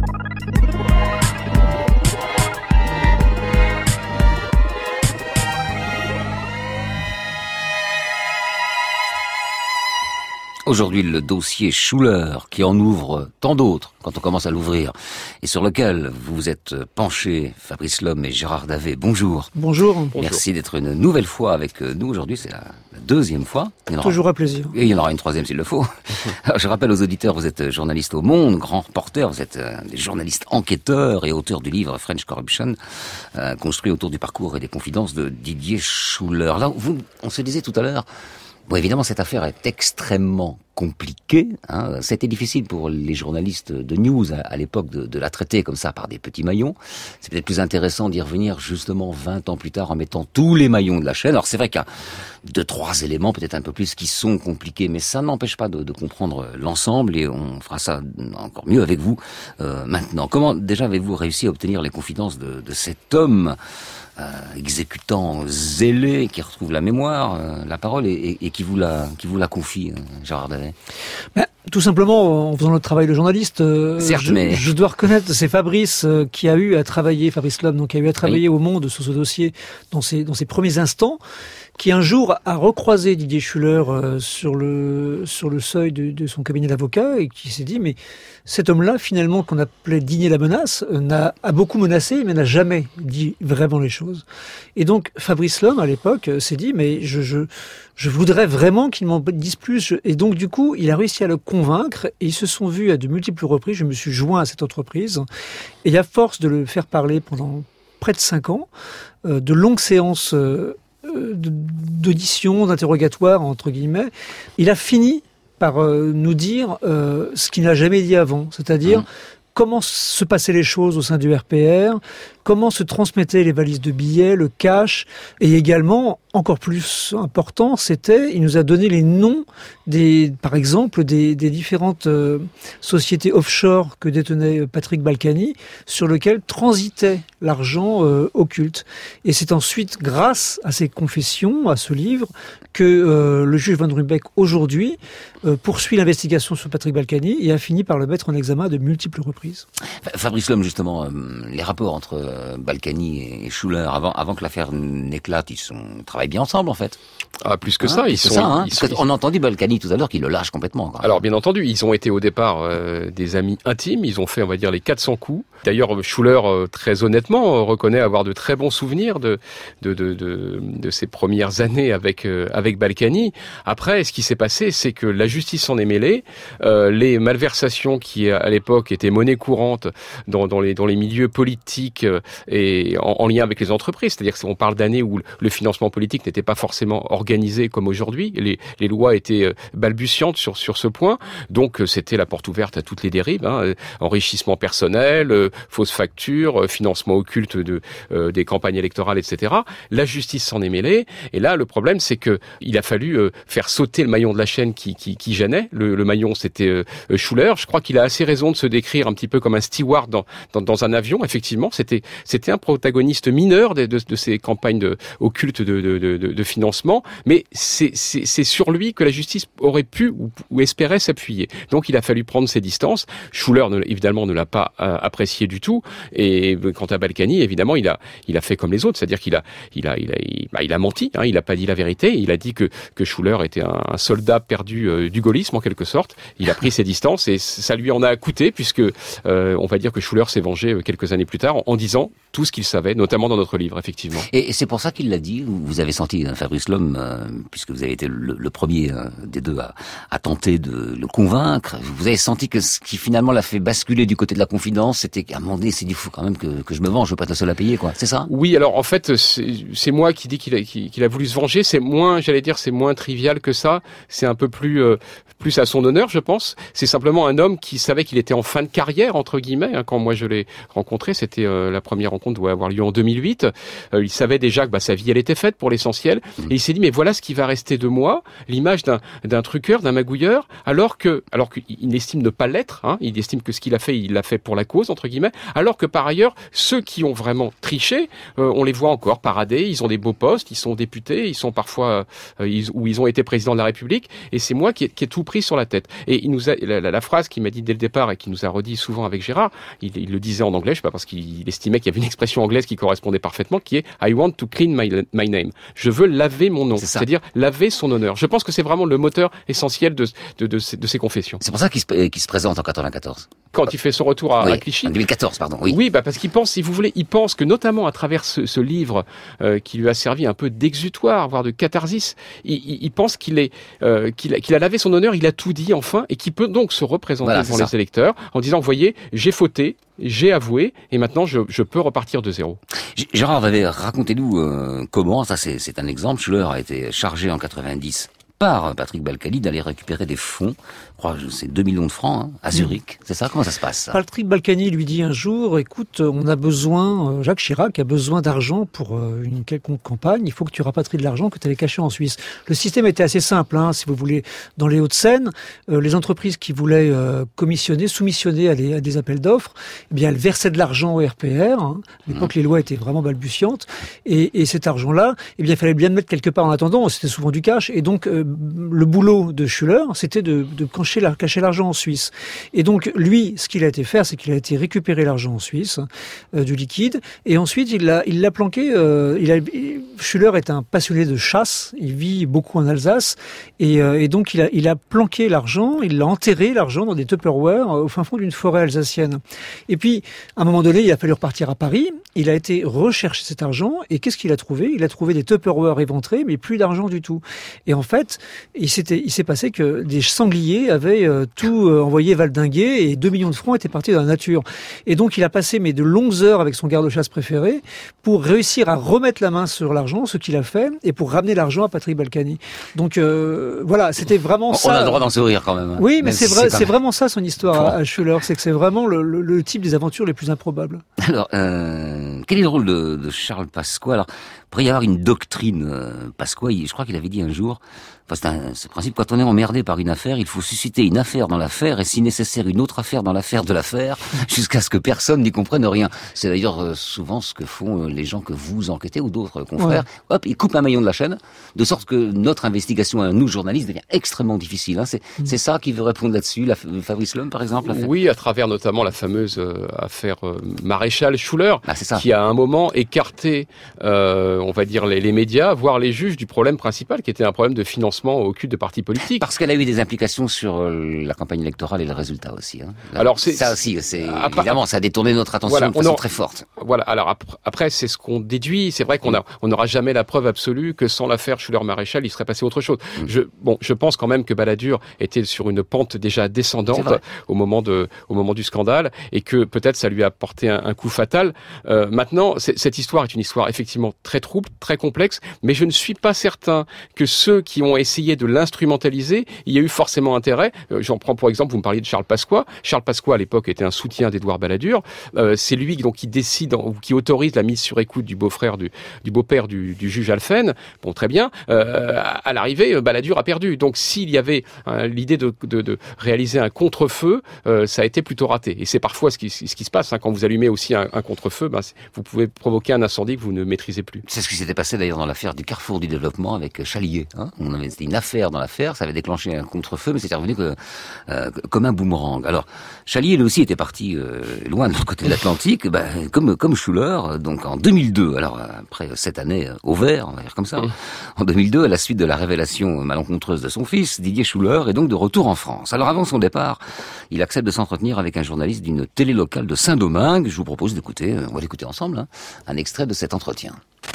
S1: Aujourd'hui, le dossier Schuller, qui en ouvre tant d'autres quand on commence à l'ouvrir, et sur lequel vous vous êtes penchés, Fabrice Lhomme et Gérard Davet. Bonjour.
S19: Bonjour.
S1: Merci d'être une nouvelle fois avec nous aujourd'hui. C'est la deuxième fois.
S19: Toujours un plaisir.
S1: Et il y en aura une troisième s'il le faut. Alors, je rappelle aux auditeurs, vous êtes journaliste au Monde, grand reporter, vous êtes des journalistes enquêteurs et auteur du livre French Corruption, construit autour du parcours et des confidences de Didier Schuller. Là, on se disait tout à l'heure, bon, évidemment, cette affaire est extrêmement compliquée. C'était difficile pour les journalistes de news à l'époque de la traiter comme ça par des petits maillons. C'est peut-être plus intéressant d'y revenir justement 20 ans plus tard en mettant tous les maillons de la chaîne. Alors c'est vrai qu'il y a 2-3 éléments, peut-être un peu plus, qui sont compliqués, mais ça n'empêche pas de comprendre l'ensemble, et on fera ça encore mieux avec vous maintenant. Comment déjà avez-vous réussi à obtenir les confidences de cet homme exécutant zélé qui retrouve la mémoire, la parole et qui vous la confie, Gérard Davet?
S19: Tout simplement en faisant notre travail de journaliste.
S1: Certes, mais
S19: je dois reconnaître, c'est Fabrice qui a eu à travailler, Fabrice Lhomme, donc qui a eu à travailler au Monde sur ce dossier dans ses premiers instants, qui un jour a recroisé Didier Schuller sur le seuil de son cabinet d'avocat, et qui s'est dit, mais cet homme-là, finalement, qu'on appelait Didier la menace, a beaucoup menacé, mais n'a jamais dit vraiment les choses. Et donc, Fabrice Lhomme, à l'époque, s'est dit, mais je voudrais vraiment qu'il m'en dise plus. Et donc, du coup, il a réussi à le convaincre, et ils se sont vus à de multiples reprises. Je me suis joint à cette entreprise. Et à force de le faire parler pendant près de 5 ans, de longues séances d'audition, d'interrogatoire, entre guillemets, il a fini par nous dire ce qu'il n'a jamais dit avant, c'est-à-dire comment se passaient les choses au sein du RPR, comment se transmettaient les valises de billets, le cash, et également, encore plus important, il nous a donné les noms par exemple, des différentes sociétés offshore que détenait Patrick Balkany, sur lesquelles transitait l'argent occulte. Et c'est ensuite, grâce à ces confessions, à ce livre, que le juge Van Ruymbeck, aujourd'hui, poursuit l'investigation sur Patrick Balkany et a fini par le mettre en examen à de multiples reprises.
S1: Fabrice Lhomme, justement, les rapports entre Balkany et Schuller, avant que l'affaire n'éclate, ils travaillent bien ensemble, en fait.
S20: Ah, plus que ça.
S1: On a entendu Balkany tout à l'heure qu'il le lâche complètement.
S20: Alors, bien entendu, ils ont été au départ des amis intimes. Ils ont fait, on va dire, les 400 coups. D'ailleurs, Schuller, très honnêtement, reconnaît avoir de très bons souvenirs de ses premières années avec Balkany. Après, ce qui s'est passé, c'est que la justice s'en est mêlée. Les malversations qui, à l'époque, étaient monnaie courante dans les milieux politiques et en lien avec les entreprises. C'est-à-dire qu'on parle d'années où le financement politique n'était pas forcément organisé comme aujourd'hui. Les lois étaient balbutiantes sur ce point. Donc, c'était la porte ouverte à toutes les dérives. Enrichissement personnel, fausses factures, financement occulte des campagnes électorales, etc. La justice s'en est mêlée. Et là, le problème, c'est que il a fallu faire sauter le maillon de la chaîne qui gênait. Le maillon, c'était Schuller. Je crois qu'il a assez raison de se décrire un petit peu comme un steward dans un avion. Effectivement, c'était un protagoniste mineur de ces campagnes occultes de financement. Mais c'est sur lui que la justice aurait pu ou espérait s'appuyer. Donc, il a fallu prendre ses distances. Schuller, évidemment, ne l'a pas apprécié du tout. Et quant à Balkany, évidemment, il a fait comme les autres, c'est-à-dire qu'il a menti. Il n'a pas dit la vérité. Il a dit que Schuller était un soldat perdu du gaullisme en quelque sorte. Il a pris ses distances et ça lui en a coûté, puisque on va dire que Schuller s'est vengé quelques années plus tard en disant tout ce qu'il savait, notamment dans notre livre, effectivement.
S1: Et c'est pour ça qu'il l'a dit. Vous avez senti, Fabrice Lhomme, puisque vous avez été le premier des deux à tenter de le convaincre, vous avez senti que ce qui finalement l'a fait basculer du côté de la confidence, c'était qu'à un moment donné, il s'est dit, il faut quand même que je me venge, je veux pas être le seul à payer, quoi. C'est ça?
S20: Oui, alors en fait, c'est moi qui dis qu'il a voulu se venger. C'est moins, c'est moins trivial que ça. C'est un peu plus à son honneur, je pense. C'est simplement un homme qui savait qu'il était en fin de carrière, entre guillemets. Quand moi je l'ai rencontré, c'était la première rencontre doit avoir lieu en 2008. Il savait déjà que sa vie, elle était faite pour l'essentiel. Et il s'est dit, mais voilà ce qui va rester de moi, l'image d'un truqueur, d'un magouilleur, alors qu'il estime ne pas l'être. Il estime que ce qu'il a fait, il l'a fait pour la cause, entre guillemets. Alors que par ailleurs, ceux qui ont vraiment triché, on les voit encore parader. Ils ont des beaux postes, ils sont députés, ils sont parfois ils ont été président de la République. Et c'est moi qui ai tout pris sur la tête. Et il nous a la phrase qu'il m'a dit dès le départ et qu'il nous a redit souvent avec Gérard, il le disait en anglais, je sais pas, parce qu'il estimait qu'il y avait une expression anglaise qui correspondait parfaitement, qui est I want to clean my name. Je veux laver mon nom, c'est-à-dire laver son honneur. Je pense que c'est vraiment le moteur essentiel de ces confessions.
S1: C'est pour ça qu'il se présente en 94.
S20: Quand il fait son retour à Clichy.
S1: En 2014, pardon.
S20: Oui, parce qu'il pense, si vous voulez, il pense que notamment à travers ce livre qui lui a servi un peu d'exutoire, voire de catharsis, il pense qu'il a lavé son honneur, il a tout dit enfin, et qu'il peut donc se représenter devant les électeurs en disant, voyez, j'ai fauté, j'ai avoué, et maintenant je peux repartir de zéro.
S1: Gérard, racontez-nous comment, ça c'est un exemple, Schuller a été chargé en 90 par Patrick Balkany d'aller récupérer des fonds, je crois que c'est 2 millions de francs, à Zurich. C'est ça? Comment ça se passe, ça?
S19: Patrick Balkany lui dit un jour, écoute, on a besoin, Jacques Chirac a besoin d'argent pour une quelconque campagne, il faut que tu rapatries de l'argent que tu avais caché en Suisse. Le système était assez simple, si vous voulez. Dans les Hauts-de-Seine, les entreprises qui voulaient soumissionner à des appels d'offres, eh bien, elles versaient de l'argent au RPR. À l'époque, les lois étaient vraiment balbutiantes. Et cet argent-là, eh bien, il fallait bien le mettre quelque part en attendant. C'était souvent du cash. Et donc, le boulot de Schuller, c'était de cacher l'argent en Suisse. Et donc, lui, ce qu'il a été faire, c'est qu'il a été récupérer l'argent en Suisse, du liquide. Et ensuite, il l'a planqué. Schuller est un passionné de chasse. Il vit beaucoup en Alsace. Et donc, il a planqué l'argent. Il l'a enterré, l'argent, dans des Tupperware au fin fond d'une forêt alsacienne. Et puis, à un moment donné, il a fallu repartir à Paris. Il a été rechercher cet argent. Et qu'est-ce qu'il a trouvé? Il a trouvé des Tupperware éventrés, mais plus d'argent du tout. Et en fait, il s'est passé que des sangliers avaient tout envoyé valdinguer et 2 millions de francs étaient partis dans la nature. Et donc, il a passé de longues heures avec son garde-chasse préféré pour réussir à remettre la main sur l'argent, ce qu'il a fait, et pour ramener l'argent à Patrick Balkany. Donc, voilà, c'était vraiment ça.
S1: On a le droit d'en sourire quand même.
S19: Oui, mais c'est vraiment ça son histoire à Schuller, c'est que c'est vraiment le type des aventures les plus improbables.
S1: Alors, quel est le rôle de Charles Pasqua? Alors, il pourrait y avoir une doctrine, Pasqua, je crois qu'il avait dit un jour, c'est ce principe, quand on est emmerdé par une affaire, il faut susciter une affaire dans l'affaire et si nécessaire une autre affaire dans l'affaire de l'affaire, jusqu'à ce que personne n'y comprenne rien. C'est d'ailleurs souvent ce que font les gens que vous enquêtez ou d'autres confrères. Ouais. Hop, ils coupent un maillon de la chaîne, de sorte que notre investigation à nous, journalistes, devient extrêmement difficile. C'est ça qui veut répondre là-dessus, Fabrice Lhomme, par exemple?
S20: Oui, à travers notamment la fameuse affaire Maréchal Schuller, qui a à un moment écarté, on va dire, les médias, voire les juges du problème principal, qui était un problème de financement au cul de partis politiques.
S1: Parce qu'elle a eu des implications sur la campagne électorale et le résultat aussi.
S20: Alors
S1: ça aussi, évidemment, ça a détourné notre attention de façon très forte.
S20: Voilà. Alors après, c'est ce qu'on déduit. C'est vrai qu'on n'aura jamais la preuve absolue que sans l'affaire Schuller-Maréchal, il serait passé autre chose. Je pense quand même que Balladur était sur une pente déjà descendante au moment du scandale et que peut-être ça lui a porté un coup fatal. Maintenant, cette histoire est une histoire effectivement très trouble, très complexe, mais je ne suis pas certain que ceux qui ont essayé de l'instrumentaliser, il y a eu forcément intérêt. J'en prends pour exemple, vous me parliez de Charles Pasqua. Charles Pasqua, à l'époque, était un soutien d'Édouard Balladur. C'est lui donc qui décide, qui autorise la mise sur écoute du beau-père du juge Alphen. Bon, très bien. À l'arrivée, Balladur a perdu. Donc, s'il y avait l'idée de réaliser un contre-feu, ça a été plutôt raté. Et c'est parfois ce qui se passe quand vous allumez aussi un contre-feu. Vous pouvez provoquer un incendie que vous ne maîtrisez plus.
S1: C'est ce qui s'était passé d'ailleurs dans l'affaire du Carrefour du Développement avec Chalier. C'était une affaire dans l'affaire, ça avait déclenché un contre-feu, mais c'était revenu comme un boomerang. Alors, Chalier, lui aussi, était parti loin de l'autre côté de l'Atlantique, comme Schuller, donc en 2002. Alors, après 7 années au vert, on va dire comme ça, en 2002, à la suite de la révélation malencontreuse de son fils, Didier Schuller est donc de retour en France. Alors, avant son départ, il accepte de s'entretenir avec un journaliste d'une télé locale de Saint-Domingue. Je vous propose d'écouter, on va l'écouter ensemble, un extrait de cet entretien.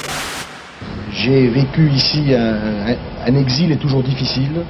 S5: J'ai vécu ici un exil est toujours difficile.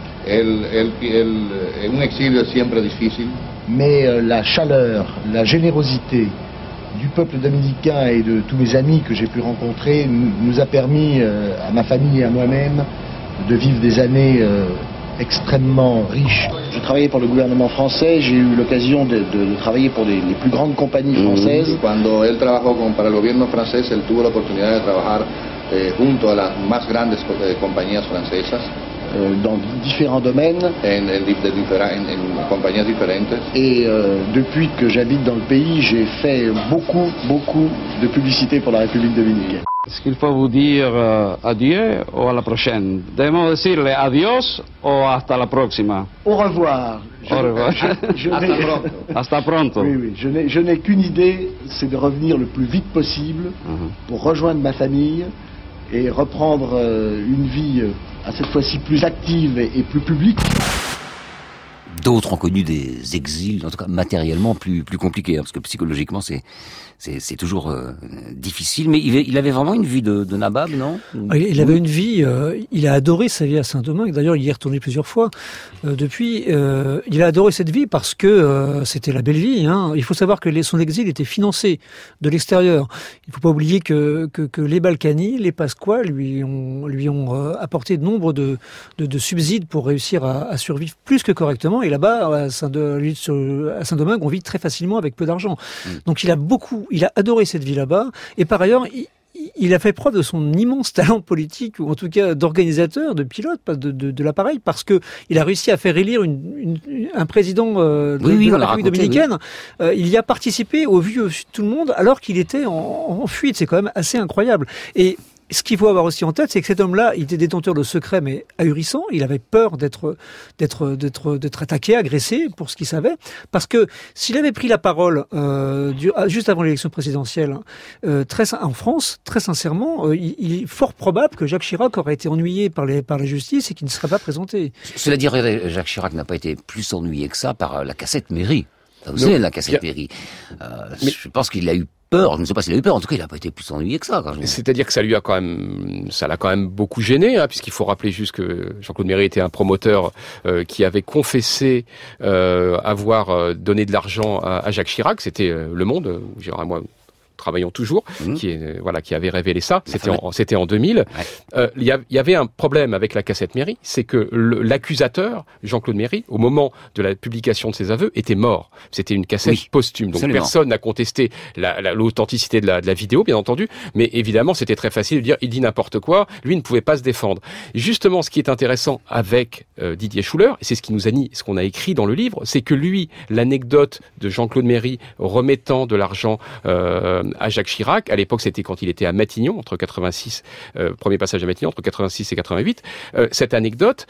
S21: Un exilio es siempre difícil.
S5: Mais la chaleur, la générosité du peuple dominicain et de tous mes amis que j'ai pu rencontrer nous a permis, à ma famille et à moi-même, de vivre des années extrêmement riches. Je travaillais pour le gouvernement français, j'ai eu l'occasion de travailler pour les plus grandes compagnies françaises.
S21: Cuando él trabajó para el gobierno francés, él tuvo la oportunidad de trabajar junto a las más grandes compañías francesas.
S5: Dans différents domaines.
S21: En compañías diferentes.
S5: Et depuis que j'habite dans le pays, j'ai fait beaucoup de publicité pour la République dominicaine.
S22: Est-ce qu'il faut vous dire adieu ou à la prochaine? Debemos decirle adiós o hasta la próxima?
S5: Au revoir.
S22: Au revoir. Hasta pronto.
S5: Oui. Je n'ai qu'une idée, c'est de revenir le plus vite possible pour rejoindre ma famille et reprendre une vie à cette fois-ci plus active et plus publique.
S1: D'autres ont connu des exils, en tout cas matériellement plus compliqués, parce que psychologiquement c'est toujours difficile. Mais il avait vraiment une vie de nabab, non?
S19: Il avait une vie. Il a adoré sa vie à Saint-Domingue. D'ailleurs, il y est retourné plusieurs fois depuis. Il a adoré cette vie parce que c'était la belle vie. Hein. Il faut savoir que son exil était financé de l'extérieur. Il ne faut pas oublier que les Balkany, les Pasqua lui ont apporté de nombre de subsides pour réussir à survivre plus que correctement. Et là-bas, à Saint-Domingue, on vit très facilement avec peu d'argent. Donc il a adoré cette vie là-bas. Et par ailleurs, il a fait preuve de son immense talent politique, ou en tout cas d'organisateur, de pilote de l'appareil, parce que il a réussi à faire élire un président de la République dominicaine. Oui. Il y a participé au vu de tout le monde, alors qu'il était en fuite. C'est quand même assez incroyable. Et ce qu'il faut avoir aussi en tête, c'est que cet homme-là, il était détenteur de secrets, mais ahurissants. Il avait peur d'être attaqué, agressé pour ce qu'il savait. Parce que s'il avait pris la parole juste avant l'élection présidentielle en France, très sincèrement, il est fort probable que Jacques Chirac aurait été ennuyé par la justice et qu'il ne serait pas présenté.
S1: Cela dit, Jacques Chirac n'a pas été plus ennuyé que ça par la cassette mairie. Vous savez, la cassette mairie. Je pense qu'il a eu peur. Je ne sais pas s'il a eu peur. En tout cas, il n'a pas été plus ennuyé que ça.
S20: C'est-à-dire que ça l'a quand même beaucoup gêné, hein, puisqu'il faut rappeler juste que Jean-Claude Méry était un promoteur qui avait confessé avoir donné de l'argent à Jacques Chirac. C'était Le Monde, moi travaillons toujours, qui avait révélé ça. C'était en 2000. Ouais. Il y avait un problème avec la cassette Méry, c'est que l'accusateur, Jean-Claude Méry, au moment de la publication de ses aveux, était mort. C'était une cassette posthume. Donc personne n'a contesté l'authenticité de la vidéo, bien entendu, mais évidemment, c'était très facile de dire il dit n'importe quoi, lui ne pouvait pas se défendre. Et justement, ce qui est intéressant avec Didier Schuller, et c'est ce qu'on a écrit dans le livre, c'est que lui, l'anecdote de Jean-Claude Méry remettant de l'argent à Jacques Chirac, à l'époque c'était quand il était à Matignon, entre 86, premier passage à Matignon, entre 86 et 88, cette anecdote,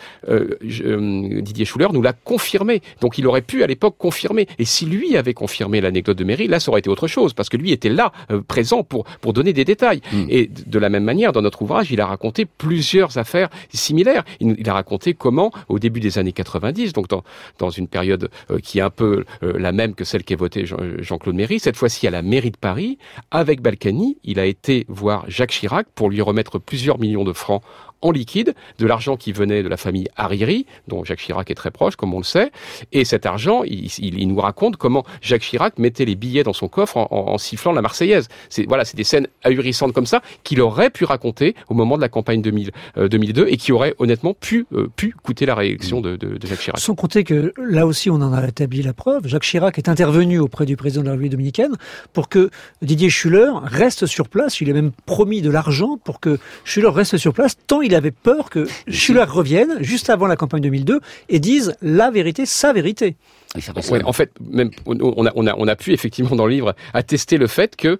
S20: Didier Schuller nous l'a confirmé. Donc il aurait pu à l'époque confirmer. Et si lui avait confirmé l'anecdote de Méry, là ça aurait été autre chose, parce que lui était là, présent pour donner des détails. Et de la même manière, dans notre ouvrage, il a raconté plusieurs affaires similaires. Il a raconté comment, au début des années 90, donc dans une période qui est un peu la même que celle qu'évoquait Jean-Claude Méry, cette fois-ci à la mairie de Paris, avec Balkany, il a été voir Jacques Chirac pour lui remettre plusieurs millions de francs en liquide, de l'argent qui venait de la famille Hariri, dont Jacques Chirac est très proche, comme on le sait. Et cet argent, il nous raconte comment Jacques Chirac mettait les billets dans son coffre en sifflant la Marseillaise. C'est des scènes ahurissantes comme ça qu'il aurait pu raconter au moment de la campagne 2002 et qui auraient honnêtement pu coûter la réélection de Jacques Chirac.
S19: Sans compter que là aussi on en a établi la preuve. Jacques Chirac est intervenu auprès du président de la République dominicaine pour que Didier Schuller reste sur place. Il a même promis de l'argent pour que Schuller reste sur place, tant il avait peur que Schuller revienne juste avant la campagne 2002 et dise la vérité, sa vérité.
S20: Ouais, en fait, même on a pu effectivement dans le livre attester le fait que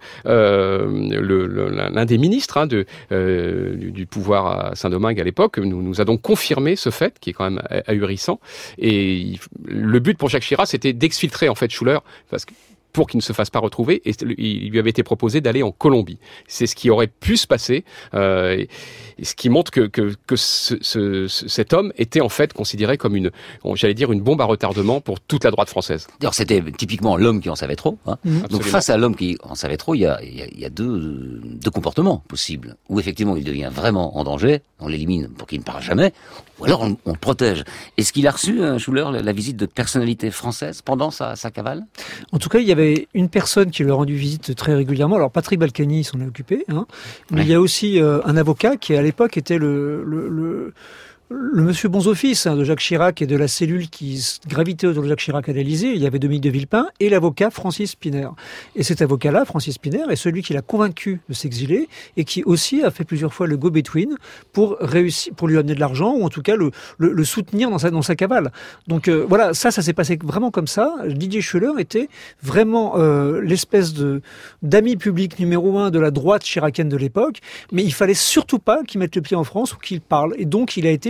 S20: l'un des ministres du pouvoir à Saint-Domingue à l'époque nous a donc confirmé ce fait qui est quand même ahurissant. Et le but pour Jacques Chirac, c'était d'exfiltrer en fait Schuller pour qu'il ne se fasse pas retrouver, et il lui avait été proposé d'aller en Colombie. C'est ce qui aurait pu se passer, et ce qui montre que cet homme était en fait considéré comme une bombe à retardement pour toute la droite française.
S1: D'ailleurs, c'était typiquement l'homme qui en savait trop. Hein. Donc face à l'homme qui en savait trop, il y a deux comportements possibles. Où effectivement il devient vraiment en danger, on l'élimine pour qu'il ne parle jamais, ou alors on le protège. Est-ce qu'il a reçu, Schuller, la visite de personnalités françaises pendant sa cavale?
S19: En tout cas, il y avait une personne qui lui a rendu visite très régulièrement. Alors Patrick Balkany s'en est occupé, mais il y a aussi un avocat qui à l'époque était le monsieur Bonzoffice de Jacques Chirac et de la cellule qui gravitait autour de Jacques Chirac à l'Élysée. Il y avait Dominique de Villepin et l'avocat Francis Spinner. Et cet avocat-là, Francis Spinner, est celui qui l'a convaincu de s'exiler et qui aussi a fait plusieurs fois le go-between pour lui amener de l'argent ou en tout cas le soutenir dans sa cavale. Donc voilà, ça s'est passé vraiment comme ça. Didier Schuller était vraiment l'espèce d'ami public numéro 1 de la droite chiracienne de l'époque, mais il fallait surtout pas qu'il mette le pied en France ou qu'il parle. Et donc il a été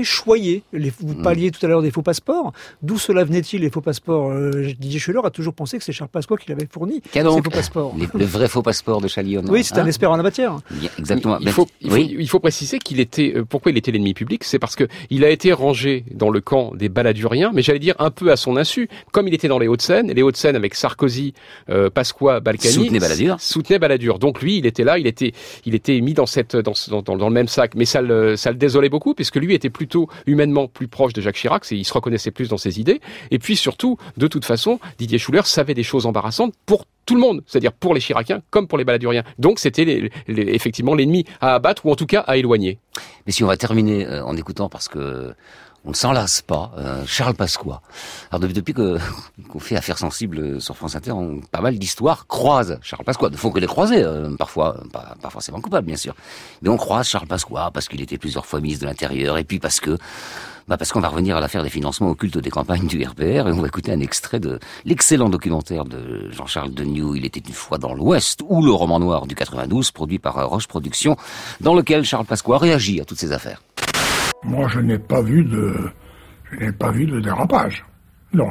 S19: choyé. Vous parliez tout à l'heure des faux passeports. D'où cela venait-il, les faux passeports? Didier Schuller a toujours pensé que c'est Charles Pasqua qui l'avait fourni, ces faux passeports.
S1: Le vrai faux passeport de Chalion.
S19: Oui, c'est un expert en la matière.
S1: Bien, exactement.
S20: Il faut préciser qu'il était, pourquoi il était l'ennemi public, c'est parce que il a été rangé dans le camp des baladuriens, mais j'allais dire un peu à son insu. Comme il était dans les Hauts-de-Seine avec Sarkozy, Pasqua, Balkany, soutenait Balladur. Donc lui, il était là, il était mis dans le même sac, mais ça le désolait beaucoup, puisque lui était plutôt humainement plus proche de Jacques Chirac, il se reconnaissait plus dans ses idées, et puis surtout, de toute façon, Didier Schuller savait des choses embarrassantes pour tout le monde, c'est-à-dire pour les Chiraciens comme pour les baladuriens. Donc c'était effectivement l'ennemi à abattre, ou en tout cas à éloigner.
S1: Mais si on va terminer en écoutant, parce que on ne s'en lasse pas, Charles Pasqua. Alors depuis qu'on fait Affaires sensibles sur France Inter, pas mal d'histoires croisent Charles Pasqua. Il faut que les croiser, parfois, pas forcément coupable bien sûr. Mais on croise Charles Pasqua parce qu'il était plusieurs fois ministre de l'Intérieur, et puis parce qu'on va revenir à l'affaire des financements occultes des campagnes du RPR, et on va écouter un extrait de l'excellent documentaire de Jean-Charles Denioux, Il était une fois dans l'Ouest, ou Le roman noir du 92, produit par Roche Productions, dans lequel Charles Pasqua réagit à toutes ces affaires.
S2: Moi, je n'ai pas vu de dérapage. Non.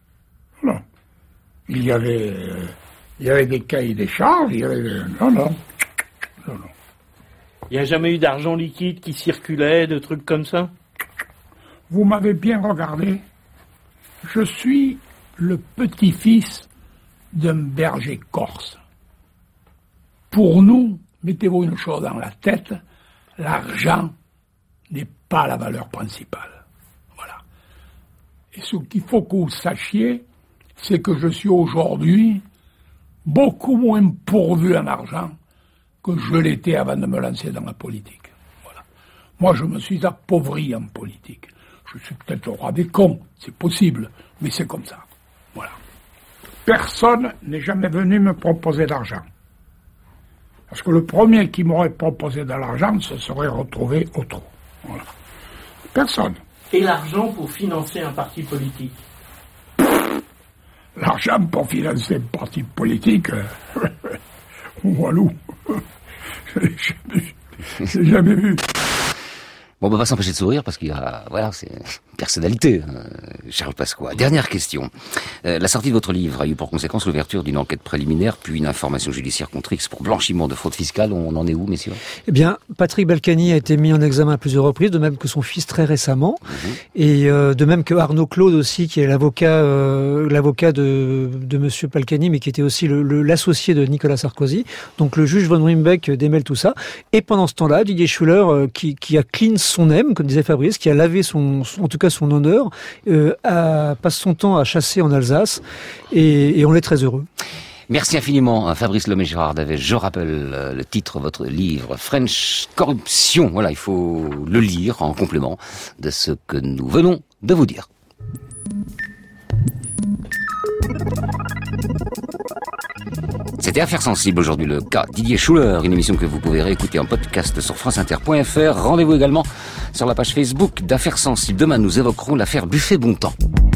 S2: Il y avait des cahiers des charges, non.
S4: Il n'y a jamais eu d'argent liquide qui circulait, de trucs comme ça?
S2: Vous m'avez bien regardé. Je suis le petit-fils d'un berger corse. Pour nous, mettez-vous une chose dans la tête, l'argent n'est pas la valeur principale. Voilà. Et ce qu'il faut que vous sachiez, c'est que je suis aujourd'hui beaucoup moins pourvu en argent que je l'étais avant de me lancer dans la politique. Voilà. Moi, je me suis appauvri en politique. Je suis peut-être le roi des cons, c'est possible, mais c'est comme ça. Voilà. Personne n'est jamais venu me proposer d'argent. Parce que le premier qui m'aurait proposé de l'argent se serait retrouvé au trou. Voilà. Personne.
S4: Et l'argent pour financer un parti politique?
S2: L'argent pour financer un parti politique, walou. Je l'ai jamais vu.
S1: Bon, on va pas s'empêcher de sourire parce qu'il y a, c'est une personnalité, Charles Pasqua. Dernière question. La sortie de votre livre a eu pour conséquence l'ouverture d'une enquête préliminaire, puis une information judiciaire contre X pour blanchiment de fraude fiscale. On en est où, messieurs? Eh
S19: bien, Patrick Balkany a été mis en examen à plusieurs reprises, de même que son fils très récemment, et de même que Arnaud Claude aussi, qui est l'avocat de monsieur Balkany, mais qui était aussi l'associé de Nicolas Sarkozy. Donc le juge von Rimbeck démêle tout ça. Et pendant ce temps-là, Didier Schuller, qui a clean son âme, comme disait Fabrice, qui a lavé en tout cas son honneur, passe son temps à chasser en Alsace, et on est très heureux.
S1: Merci infiniment, Fabrice Lemay-Girard. Je rappelle le titre de votre livre, French Corruption. Voilà, il faut le lire en complément de ce que nous venons de vous dire. C'était Affaires sensibles aujourd'hui, le cas Didier Schuller, une émission que vous pouvez réécouter en podcast sur franceinter.fr. Rendez-vous également sur la page Facebook d'Affaires sensibles. Demain, nous évoquerons l'affaire Buffet Bontemps.